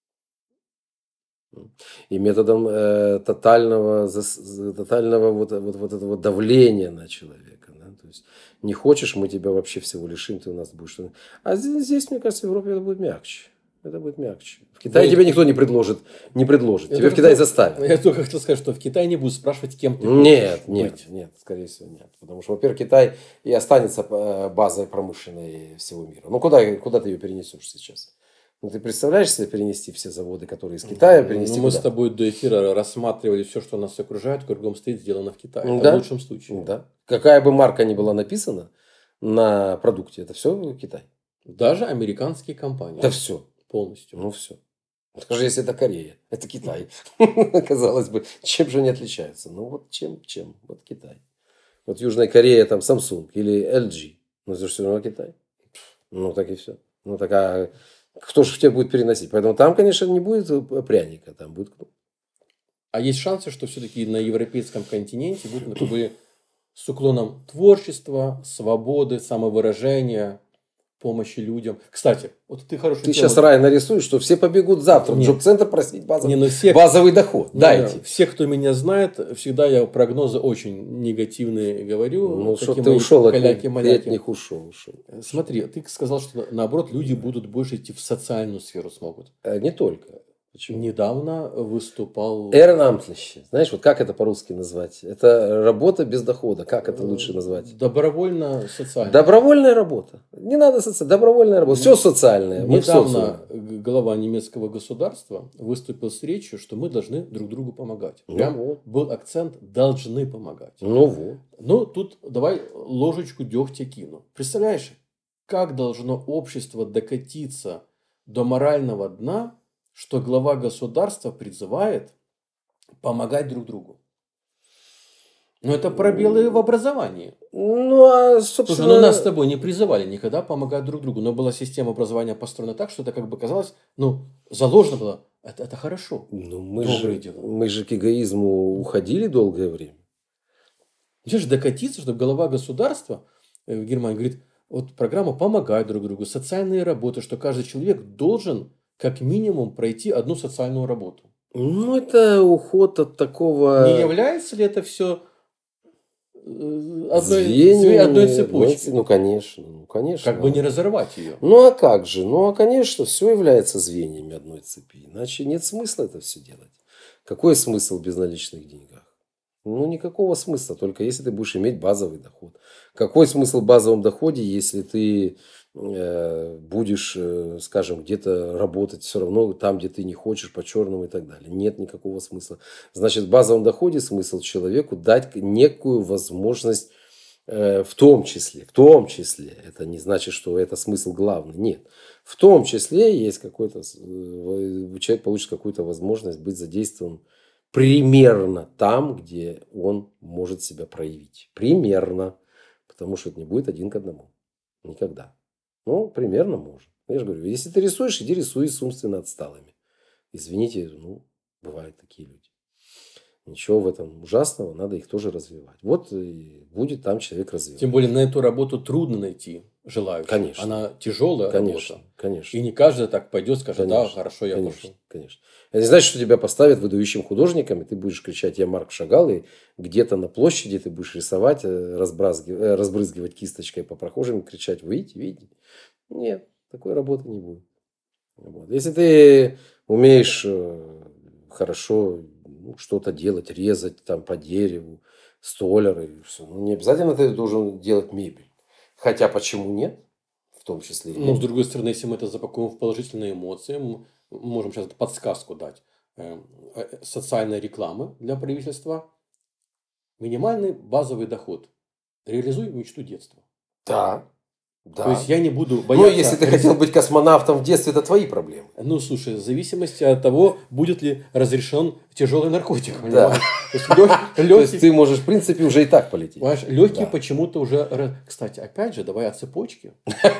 И методом э, тотального, тотального вот, вот, вот этого давления на человека. Да? То есть, не хочешь, мы тебя вообще всего лишим, ты у нас будешь. А здесь, здесь, мне кажется, в Европе это будет мягче. Это будет мягче. В Китае Вы... тебе никто не предложит. Не предложит. Я тебе в Китае хотел... заставят. Я только хотел сказать, что в Китае не будут спрашивать, кем ты Нет, хочешь нет, быть. нет, скорее всего, нет. Потому что, во-первых, Китай и останется базой промышленной всего мира. Ну, куда, куда ты ее перенесешь сейчас? Ну, ты представляешь себе перенести все заводы, которые из Китая, перенести ну, мы куда? с тобой до эфира рассматривали все, что нас окружает, кругом стоит сделано в Китае. Да? Это в лучшем случае. Да. Какая бы марка ни была написана на продукте, это все Китай. Даже американские компании. Да все. Полностью. Ну, все. Скажи, если это Корея, это Китай. Казалось бы, чем же они отличаются? Ну, вот чем, чем? Вот Китай. Вот Южная Корея, там, Samsung или эл джи. Ну, это же все равно Китай. Ну, так и все. Ну, так а кто же в тебя будет переносить? Поэтому там, конечно, не будет пряника, там будет... А есть шансы, что все-таки на европейском континенте будет как бы с уклоном творчества, свободы, самовыражения, помощи людям. Кстати, вот ты хороший. Ты сейчас рай нарисуешь, что все побегут завтра Нет. в джоб-центр просить базовый, Не, все, базовый доход. Не, Дайте. Все, кто меня знает, всегда я прогнозы очень негативные говорю. Ну, что ты ушел от них, ты от них ушел, ушел. Смотри, ты сказал, что наоборот люди будут больше идти в социальную сферу смогут. Не только. Почему? Недавно выступал... Ehrenamtlich. Знаешь, вот как это по-русски назвать? Это работа без дохода. Как это лучше назвать? Добровольно социальная. Добровольная работа. Не надо социальная. Добровольная работа. Все социальное. Мы Недавно глава немецкого государства выступил с речью, что мы должны друг другу помогать. Ну, Прям вот. был акцент «должны помогать». Ну вот. Ну, тут давай ложечку дегтя кину. Представляешь, как должно общество докатиться до морального дна, что глава государства призывает помогать друг другу. Но это пробелы в образовании. Ну, а, собственно... Слушай, ну, нас с тобой не призывали никогда помогать друг другу. Но была система образования построена так, что это как бы казалось, ну, заложено было. Это, это хорошо. Ну, мы же, мы же к эгоизму уходили долгое время. Где же докатиться, чтобы глава государства в Германии говорит, вот программа «Помогать друг другу», социальные работы, что каждый человек должен как минимум пройти одну социальную работу. Ну, это уход от такого... Не является ли это все одной, Звеньями, одной цепочкой? Ну, конечно, ну, конечно. Как бы не разорвать ее. Ну, а как же? Ну, а, конечно, все является звеньями одной цепи. Иначе нет смысла это все делать. Какой смысл в безналичных деньгах? Ну, никакого смысла, только если ты будешь иметь базовый доход. Какой смысл в базовом доходе, если ты э, будешь, э, скажем, где-то работать все равно там, где ты не хочешь, по-черному и так далее? Нет никакого смысла. Значит, в базовом доходе смысл человеку дать некую возможность, э, в том числе, в том числе, это не значит, что это смысл главный, нет. В том числе есть какой-то, э, человек получит какую-то возможность быть задействованным примерно там, где он может себя проявить. Примерно. Потому что это не будет один к одному. Никогда. Ну, примерно может. Я же говорю, если ты рисуешь, иди рисуй с умственно отсталыми. Извините, ну, бывают такие люди. Ничего в этом ужасного, надо их тоже развивать. Вот и будет там человек развивать. Тем более на эту работу трудно найти желающих. Конечно. Она тяжелая конечно, работа. Конечно. И не каждый так пойдет, скажет, конечно, да, хорошо, я конечно, пошел. Конечно. Это не значит, что тебя поставят выдающим художником, и ты будешь кричать, я Марк Шагал, и где-то на площади ты будешь рисовать, разбрызгивать, разбрызгивать кисточкой по прохожим, кричать, выйди, выйди. Нет, такой работы не будет. Вот. Если ты умеешь э, хорошо ну, что-то делать, резать там по дереву, столяры, все, ну, не обязательно ты должен делать мебель. Хотя почему нет? В том числе. Но, с другой стороны, если мы это запакуем в положительные эмоции, мы можем сейчас подсказку дать. Э, э, Социальная реклама для правительства. Минимальный базовый доход. Реализуй мечту детства. Да. Да. То есть я не буду Ну, бояться... если ты хотел быть космонавтом в детстве, это твои проблемы. Ну, слушай, в зависимости от того, будет ли разрешен тяжелый наркотик. Да. То есть, лег- То есть легкий, ты можешь, в принципе, уже и так полететь. понимаешь, легкие Да. почему-то уже... ра- Кстати, опять же, давай о цепочке.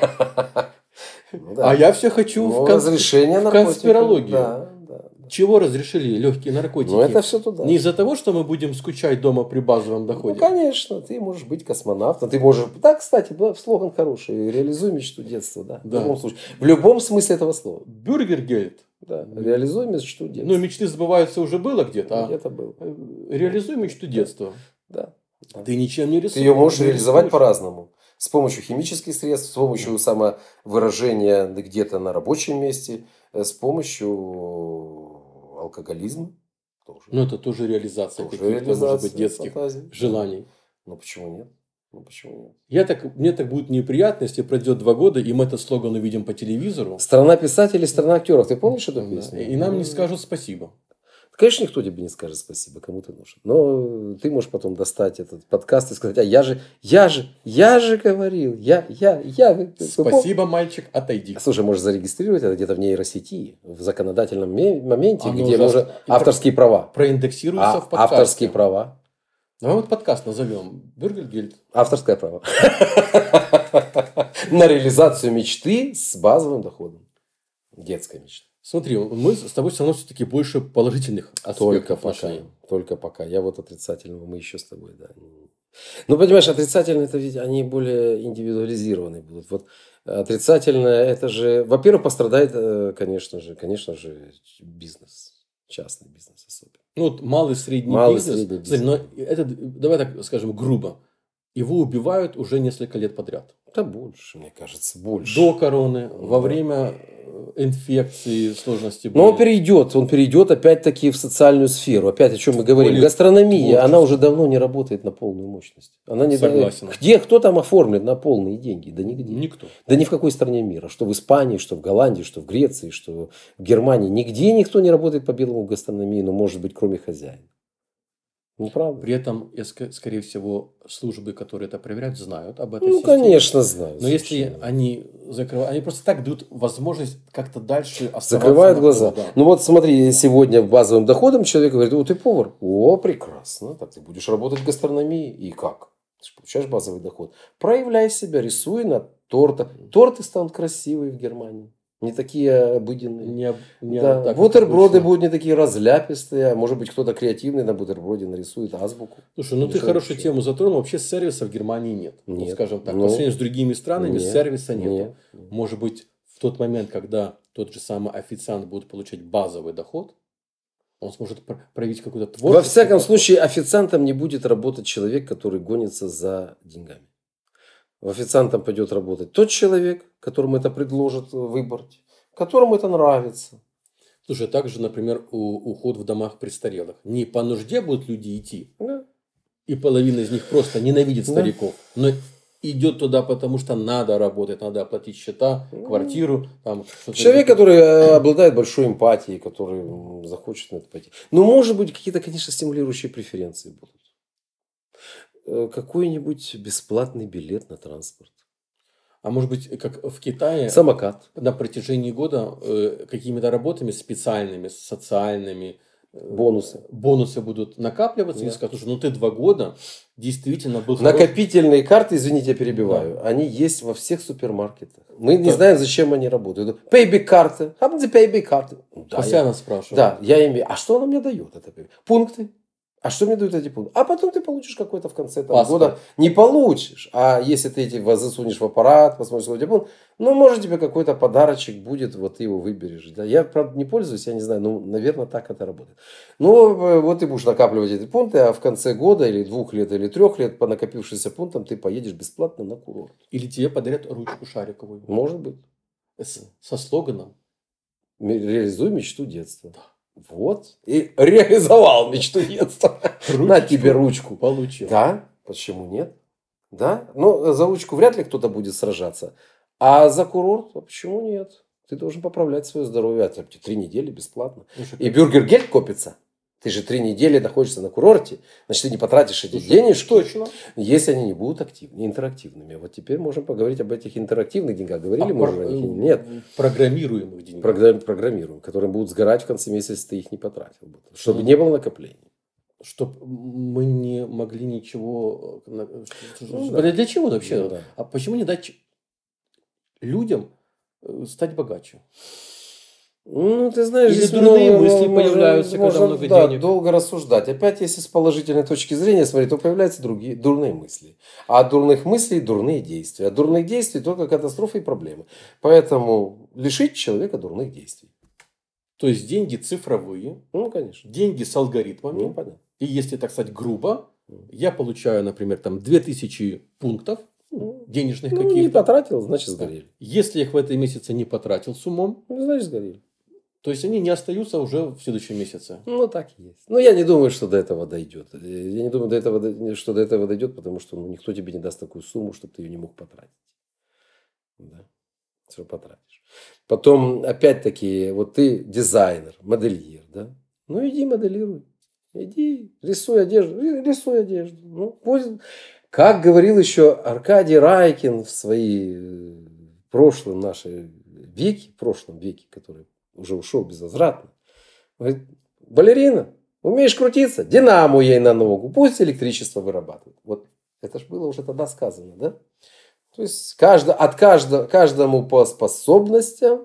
Ну да. А я все хочу Ну, в, конс- разрешение в наркотиков. конспирологию. Да, да. Чего разрешили легкие наркотики? Ну, это все туда. Не из-за того, что мы будем скучать дома при базовом Ну, доходе. конечно, ты можешь быть космонавтом. Ты можешь... Да, кстати, да, слоган хороший. Реализуй мечту детства. Да, Да. В любом случае. В любом смысле этого слова. Бюргергельд. Да. Реализуй мечту детства. Ну, мечты сбываются уже было где-то. А Где-то было. э, реализуй мечту детства. Да. Да. Ты ничем не рисуешь. Ты ее можешь не реализовать рискуешь. по-разному. С помощью химических средств, с помощью самовыражения где-то на рабочем месте, э, с помощью алкоголизма. Тоже. Ну, это тоже реализация Тоже каких-то, может реализация быть, детских фантазий. желаний. Ну почему нет? Ну почему нет? Я так, мне так будет неприятно, если пройдет два года, и мы этот слоган увидим по телевизору. Страна писателей, страна актеров. Ты помнишь эту Да, песню? и нам не скажут спасибо. Конечно, никто тебе не скажет спасибо, кому ты нужен. Но ты можешь потом достать этот подкаст и сказать, а я же, я же, я же говорил, я, я, я. Вы- вы Спасибо, мальчик, отойди. пом- Слушай, можешь зарегистрировать это где-то в нейросети, в законодательном ме- моменте, Оно где уже можно... ав- Авторские права. Проиндексируется А, в подкасте. авторские права. Давай вот подкаст назовем. Бюргергельд. Авторское право. На реализацию мечты с базовым доходом. Детская мечта. Смотри, мы с тобой все равно все-таки больше положительных аспектов Только пока. отношений. Только пока. Я вот отрицательного, мы еще с тобой, да. Ну, понимаешь, отрицательные это ведь они более индивидуализированные будут. Вот отрицательное это же, во-первых, пострадает, э, конечно же, конечно же, бизнес, частный бизнес особенно. Ну, вот малый средний Малый, бизнес. средний Смотри, бизнес. но это, давай так скажем, грубо. Его убивают уже несколько лет подряд. Да больше, мне кажется, больше. До короны, во Да. время э, инфекции, сложности. Но он были. перейдет, он перейдет опять-таки в социальную сферу. Опять о чем мы говорим. Более Гастрономия, творчество. она уже давно не работает на полную мощность. Она не Согласен. Где, кто там оформлен на полные деньги? Да нигде. Никто. Да ни в какой стране мира. Что в Испании, что в Голландии, что в Греции, что в Германии. Нигде никто не работает по белому в гастрономии, ну, может быть, кроме хозяина. Ну, правда. При этом, я ск- скорее всего, службы, которые это проверяют, знают об этой Ну, системе. конечно, знаю. Но если совершенно. они закрывают, они просто так дают возможность как-то дальше оставаться. Закрывают на глаза. плаву, да. Ну вот смотри, сегодня базовым доходом человек говорит, о, ты повар. О, прекрасно. Так ты будешь работать в гастрономии. И как? Ты же получаешь базовый доход. Проявляй себя, рисуй на тортах. Торты станут красивые в Германии. Не такие обыденные. Не, не Да. так, как Бутерброды обычно. будут не такие разляпистые. А может быть, кто-то креативный на бутерброде нарисует азбуку. Слушай, ну ты Дешевле хорошую вообще. тему затронул. Вообще сервиса в Германии нет. Ну, Нет. скажем так, Ну, по сравнению с другими странами нет, сервиса нет. нет. Может быть, в тот момент, когда тот же самый официант будет получать базовый доход, он сможет пр- проявить какую-то творчество. Во всяком случае, официантом не будет работать человек, который гонится за деньгами. Официантом пойдет работать тот человек, которому это предложат выбрать, которому это нравится. Слушай, также, например, у, уход в домах престарелых. Не по нужде будут люди идти, Да. и половина из них просто ненавидит Да. стариков, но идет туда, потому что надо работать, надо оплатить счета, квартиру. Там, что-то- Человек, который э, обладает большой эмпатией, который м, захочет на это пойти. Ну, может быть, какие-то, конечно, стимулирующие преференции будут. Э, Какой-нибудь бесплатный билет на транспорт. А может быть, как в Китае, Самокат. на протяжении года э, какими-то работами специальными, социальными, э, Бонусы. бонусы будут накапливаться, и Да. скажут, ну ты два года действительно был хорош. Накопительные карты, извините, я перебиваю, они есть во всех супермаркетах. Мы не Да. знаем, зачем они работают. Payback-карты. How about the payback-карты? Ну, да, Постоянно я, спрашивают. да, я имею. А что она мне дает? Это payback? Пункты. А что мне дают эти пункты? А потом ты получишь какой-то в конце там, года. Не получишь. А если ты эти засунешь в аппарат, посмотришь, сколько у тебя пунктов, ну, может, тебе какой-то подарочек будет, вот ты его выберешь. Да? Я, правда, не пользуюсь, я не знаю, ну, наверное, так это работает. Ну, вот ты будешь накапливать эти пункты, а в конце года или двух лет, или трех лет по накопившимся пунктам ты поедешь бесплатно на курорт. Или тебе подарят ручку шариковую. Может быть. С, со слоганом «Реализуй мечту детства». Да. Вот. И реализовал мечту детства. На тебе ручку. Получил. Да. Почему нет? Да. Но за ручку вряд ли кто-то будет сражаться. А за курорт? А почему нет? Ты должен поправлять свое здоровье. Это три недели бесплатно. Слушай, и бюргер-гель копится. Ты же три недели находишься на курорте, значит, ты не потратишь эти денежки, точно, если они не будут активными, интерактивными. Вот теперь можем поговорить об этих интерактивных деньгах. Говорили а мы уже о них? Нет. Программируемых деньгах. Программ, программируем, которые будут сгорать в конце месяца, если ты их не потратил. Чтобы mm. не было накоплений. Чтобы мы не могли ничего... Ну, да. Для чего вообще? Ну, да. А почему не дать людям стать богаче? Ну, ты знаешь, или дурные много, мысли можно, появляются, можно, когда много да, денег. долго рассуждать. Опять, если с положительной точки зрения смотреть, то появляются другие дурные мысли. А от дурных мыслей дурные действия. От дурных действий только катастрофы и проблемы. Поэтому лишить человека дурных действий. То есть деньги цифровые. Ну, конечно. Деньги с алгоритмами. Ну, понятно. И если, так сказать, грубо, я получаю, например, там две тысячи пунктов денежных ну, каких-то. Не потратил, значит сгорели. Если я их в этом месяце не потратил с умом, ну, значит сгорели. То есть они не остаются уже в следующем месяце. Ну, так и есть. Но я не думаю, что до этого дойдет. Я не думаю, до этого, что до этого дойдет, потому что ну, никто тебе не даст такую сумму, чтобы ты ее не мог потратить. Да. Все потратишь. Потом, опять-таки, вот ты дизайнер, модельер, да? Ну, иди моделируй. Иди, рисуй одежду. Рисуй одежду. Ну, пусть... Как говорил еще Аркадий Райкин в свои прошлом нашей веке, в прошлом веке, который уже ушел безвозвратно. Говорит, балерина, умеешь крутиться? Динамо ей на ногу, пусть электричество вырабатывает. Вот это же было уже тогда сказано, да? То есть каждый, от каждого, каждому по способностям,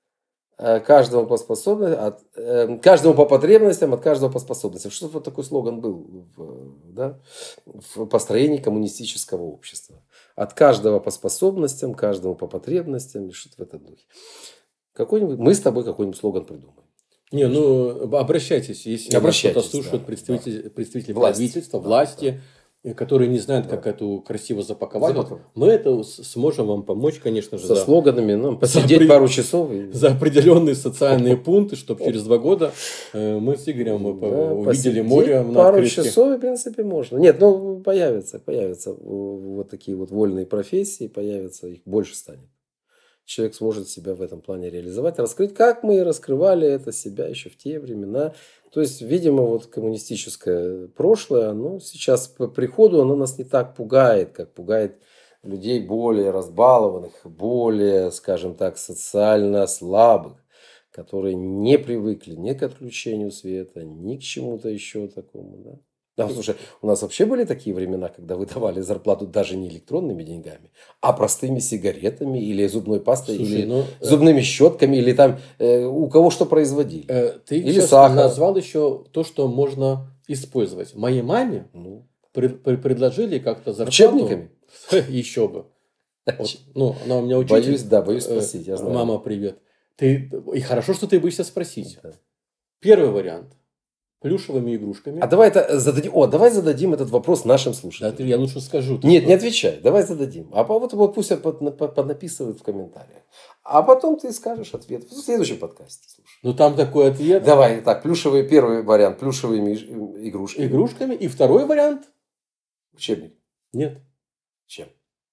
каждому по способностям, от, э, каждому по потребностям, от каждого по способностям. Что вот такой слоган был в, да, в построении коммунистического общества. От каждого по способностям, каждому по потребностям, что-то в этом духе. Какой-нибудь, мы с тобой какой-нибудь слоган придумаем. Не, ну обращайтесь, если обращайтесь, кто-то слушают да, представители, да. представители власти, правительства, да, власти, да. которые не знают, да. как эту красиво запаковать. Запаковать. Мы это сможем вам помочь, конечно же. Со за, слоганами, ну, посидеть за, пару часов. И... За определенные социальные пункты, чтобы через два года мы с Игорем да, увидели море на пару открытке. часов, в принципе, можно. Нет, ну, появятся, появятся вот такие вот вольные профессии, появятся, их больше станет. Человек сможет себя в этом плане реализовать, раскрыть, как мы и раскрывали это себя еще в те времена. То есть, видимо, вот коммунистическое прошлое, оно сейчас по приходу, оно нас не так пугает, как пугает людей более разбалованных, более, скажем так, социально слабых, которые не привыкли ни к отключению света, ни к чему-то еще такому, да. Да, слушай, у нас вообще были такие времена, когда выдавали зарплату даже не электронными деньгами, а простыми сигаретами или зубной пастой, слушай, или ну, зубными щетками, или там э, у кого что производили. Э, ты или сахар. Назвал еще то, что можно использовать. Моей маме ну. пред, пред, предложили как-то зарплату. Учебниками? Еще бы. Вот, ну, она у меня учитель. Боюсь, да, боюсь спросить, я знаю. Мама, привет. Ты, и хорошо, что ты боишься спросить. Да. Первый вариант. Плюшевыми игрушками. А давай это зададим. О, давай зададим этот вопрос нашим слушателям. Да, я лучше скажу. Нет, что? Не отвечай. Давай зададим. А вот, вот пусть поднаписывают в комментариях. А потом ты скажешь ответ в следующем подкасте. Слушай. Ну там такой ответ. Давай, так, плюшевые, первый вариант, плюшевыми игрушками. Игрушками. И второй вариант. Учебник. Нет. Чем?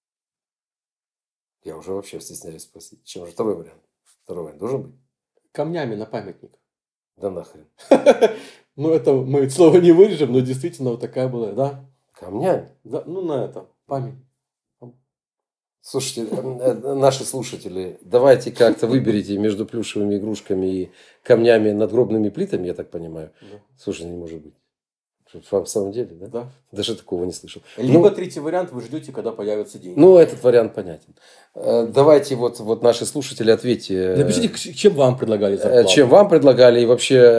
Я уже вообще стесняюсь спросить. Чем же второй вариант? Второй вариант должен быть? Камнями на памятник. Да нахрен. Ну, это мы слово не вырежем, но действительно вот такая была, да? Камнями? Да, ну, на это, память. Слушайте, наши слушатели, давайте как-то выберите между плюшевыми игрушками и камнями надгробными плитами, я так понимаю. Да. Слушай, не может быть. В самом деле, да? Да. Даже такого не слышал. Либо ну, третий вариант, вы ждете, когда появятся деньги. Ну, этот вариант понятен. Давайте вот, вот наши слушатели ответьте. Напишите, чем вам предлагали зарплату. Чем вам предлагали и вообще...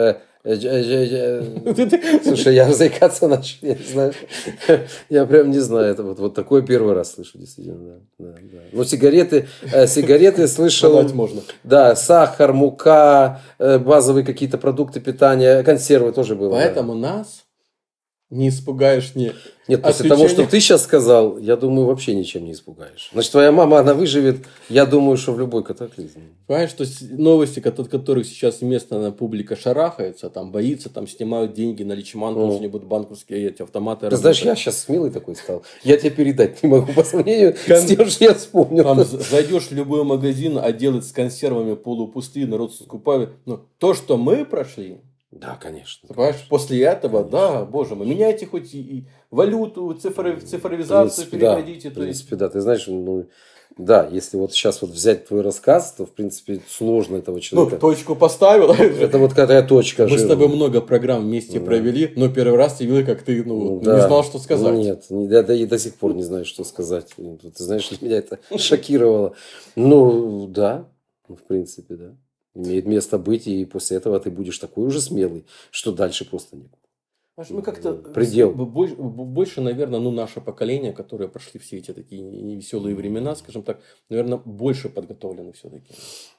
Слушай, я заикаться начал, я не знаю. Я прям не знаю, это вот, вот такое первый раз слышу, действительно. Да, да, да. Но сигареты, сигареты слышал. Можно. Да, сахар, мука, базовые какие-то продукты питания, консервы тоже было. Поэтому да. нас не испугаешь ни Нет, после того, что ты сейчас сказал, я думаю, вообще ничем не испугаешь. Значит, твоя мама, она выживет, я думаю, что в любой катаклизм. Понимаешь, что новости, от которых сейчас местная публика шарахается, там боится, там снимают деньги на личман, потому что не будут банковские эти автоматы. Ты знаешь, я сейчас смелый такой стал. Я тебе передать не могу по сравнению Кон... с тем, что я вспомнил. Там зайдешь в любой магазин, а делать с консервами полупустые, народ скупает. Но то, что мы прошли... Да, конечно. Понимаешь, после этого, конечно. Да, боже мой, меняйте хоть и, и валюту, цифр, цифровизацию, принципе, переходите. Да, в принципе, да, ты знаешь, ну, да, если вот сейчас вот взять твой рассказ, то, в принципе, сложно этого человека. Ну, точку поставил. Это вот какая точка. Мы жирная. С тобой много программ вместе да. провели, но первый раз ты видел, как ты ну, да. не знал, что сказать. Нет, я до, до сих пор не знаю, что сказать. Ты знаешь, меня это шокировало. Ну, да, в принципе, да. Имеет место быть, и после этого ты будешь такой уже смелый, что дальше просто нет. Мы как-то предел. Больше, больше, наверное, ну, наше поколение, которое прошли все эти такие невеселые времена, скажем так, наверное, больше подготовлены все-таки.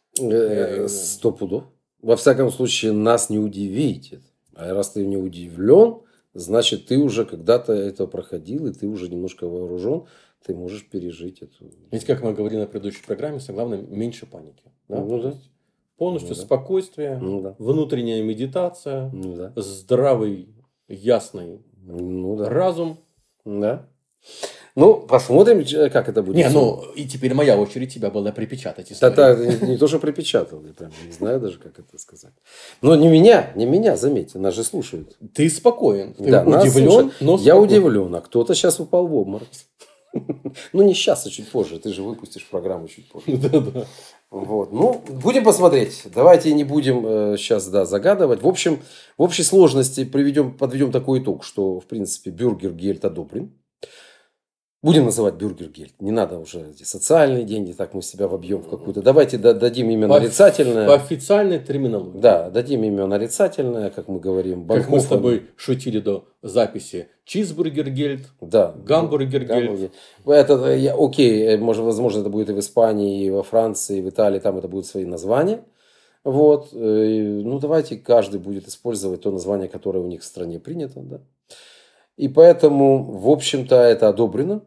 Сто пудов. Во всяком случае, нас не удивить. А раз ты не удивлен, значит, ты уже когда-то это проходил, и ты уже немножко вооружен, ты можешь пережить эту... Ведь, как мы говорили на предыдущей программе, самое главное, меньше паники. Да? Ну, да. Полностью ну, да. спокойствие, ну, да. внутренняя медитация, ну, да. здравый, ясный ну, да. разум. Да. Ну, посмотрим, как это будет. Не, ну, и теперь моя очередь тебя была припечатать. Да, не, не то, что припечатал, я прям не знаю даже, как это сказать. Но не меня, не меня, заметьте, нас же слушают. Ты спокоен, ты да, удивлен, но Я удивлен, а кто-то сейчас упал в обморок. Ну, не сейчас, а чуть позже. Ты же выпустишь программу чуть позже. Да, да. Вот. Ну, будем посмотреть. Давайте не будем э, сейчас да, загадывать. В общем, в общей сложности приведем, подведем такой итог, что, в принципе, бюргер Гельт одобрен. Будем называть бюргер Гельт. Не надо уже эти социальные деньги, так мы себя вобьем в какую-то. Давайте дадим имя по, нарицательное. По официальной терминологии. Да, дадим имя нарицательное, как мы говорим. Банкофен. Как мы с тобой шутили до записи. Чизбургер Гельт, да, гамбургер Гельт. Это, я, окей, может, возможно, это будет и в Испании, и во Франции, и в Италии, там это будут свои названия. Вот. Ну, давайте каждый будет использовать то название, которое у них в стране принято. Да? И поэтому, в общем-то, это одобрено.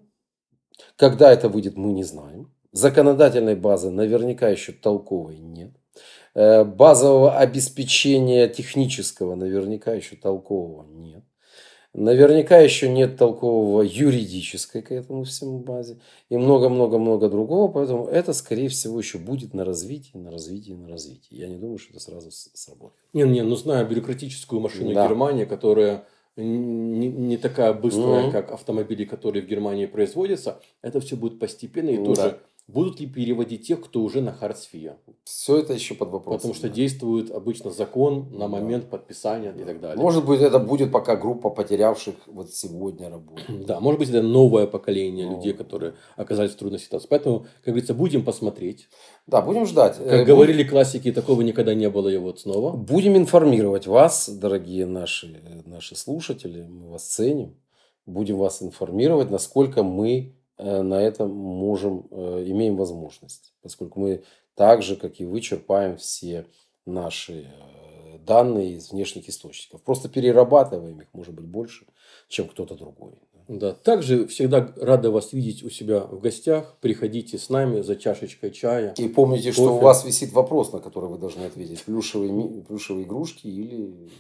Когда это выйдет, мы не знаем. Законодательной базы наверняка еще толковой нет. Базового обеспечения технического наверняка еще толкового нет. Наверняка еще нет толкового юридической к этому всему базе. И много-много-много другого. Поэтому это, скорее всего, еще будет на развитии, на развитии, на развитии. Я не думаю, что это сразу сработает. Не, не, ну знаю бюрократическую машину да. Германии, которая не, не такая быстрая, mm-hmm. как автомобили, которые в Германии производятся. Это все будет постепенно. И mm-hmm. тоже будут ли переводить тех, кто уже на хартсфия? Все это еще под вопросом. Потому что да. действует обычно закон на момент да. подписания да. и так далее. Может быть, это будет пока группа потерявших вот сегодня работу. Да, может быть, это новое поколение ну, людей, которые оказались в трудной ситуации. Поэтому, как говорится, будем посмотреть. Да, будем ждать. Как будем... говорили классики, такого никогда не было, и вот снова. Будем информировать вас, дорогие наши, наши слушатели. Мы вас ценим. Будем вас информировать, насколько мы на этом можем, имеем возможность. Поскольку мы так же, как и вы, черпаем все наши данные из внешних источников. Просто перерабатываем их, может быть, больше, чем кто-то другой. Да. Также всегда рада вас видеть у себя в гостях. Приходите с нами за чашечкой чая. И помните, кофе. Что у вас висит вопрос, на который вы должны ответить. Плюшевые, плюшевые игрушки или...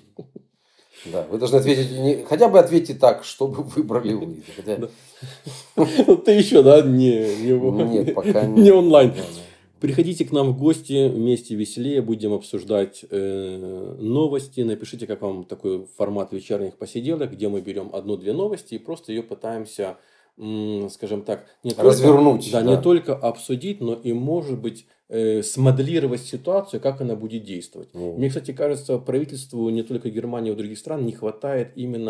Да, вы должны ответить, не, хотя бы ответьте так, чтобы выбрали вы. Хотя... Ты еще, да, не, не, Нет, пока не, не онлайн. Приходите к нам в гости, вместе веселее, будем обсуждать э, новости. Напишите, как вам такой формат вечерних посиделок, где мы берем одну-две новости и просто ее пытаемся, м, скажем так, не развернуть. Только, да, да. не только обсудить, но и, может быть, э, смоделировать ситуацию, как она будет действовать. Mm. Мне, кстати, кажется, правительству не только Германии, но и других стран не хватает именно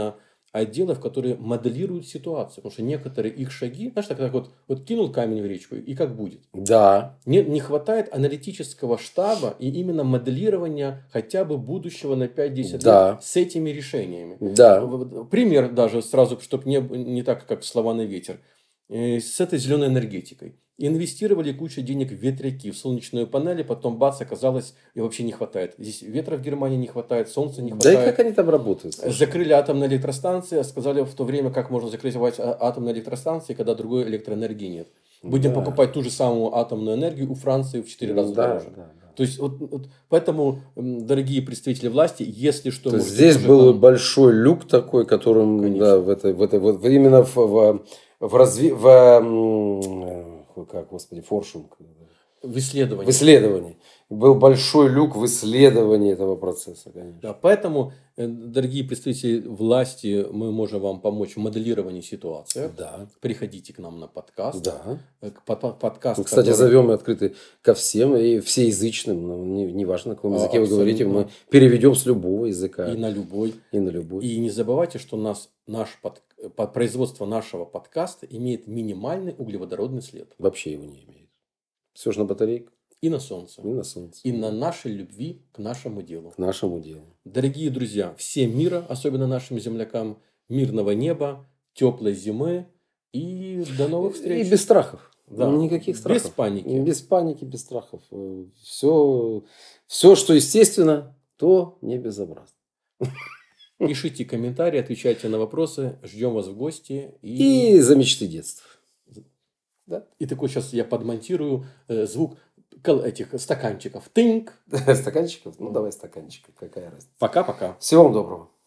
отделов, которые моделируют ситуацию. Потому что некоторые их шаги, знаешь, так, так вот, вот кинул камень в речку, и как будет. Да. Не, не хватает аналитического штаба и именно моделирования хотя бы будущего на пять-десять Да. лет с этими решениями. Да. Пример даже сразу, чтобы не, не так, как слова на ветер. Э, С этой зеленой энергетикой. Инвестировали кучу денег в ветряки, в солнечные панели, потом бац, оказалось, и вообще не хватает. Здесь ветра в Германии не хватает, солнца не Да хватает. и как они там работают? слушай? Закрыли атомные электростанции, а сказали в то время, как можно закрыть а- атомные электростанции, когда другой электроэнергии нет. Будем Да. покупать ту же самую атомную энергию у Франции в четыре раза Да, дороже. да, да. То есть, вот, вот поэтому, м, дорогие представители власти, если что, То есть можете здесь тоже был нам- большой люк такой, которым, Конечно. да, в этой, в этой, вот именно в, в, в разви, в, м, э, как, господи, форшунг, в в исследовании. исследовании. Был большой люк в исследовании этого процесса, конечно. Да, поэтому, э, дорогие представители власти, мы можем вам помочь в моделировании ситуации. Да, Приходите к нам на подкаст. да. Э, к- под- под- Подкаст, Мы, кстати, который- зовем и открыты ко всем, и всеязычным. Ну, не, не важно, на каком А, языке вы говорите, мы абсолютно. переведем с любого языка и на любой. и на любой. И не забывайте, что нас, наш под, по- производство нашего подкаста имеет минимальный углеводородный след. Вообще его не имеет. Все же на батарейках И на солнце. и на солнце. И на нашей любви к нашему делу. К нашему делу. Дорогие друзья, всем мира, особенно нашим землякам, мирного неба, теплой зимы и до новых встреч. И без страхов. Да. Никаких страхов. Без паники. Без паники, без страхов. Все, все, что естественно, то не безобразно. Пишите комментарии, отвечайте на вопросы. Ждем вас в гости. И, И за мечты детства. Да. и такой сейчас я подмонтирую э, звук кол- этих стаканчиков. Тынк. Стаканчиков? Ну, давай стаканчиков. Какая разница. Пока-пока. Всего вам доброго.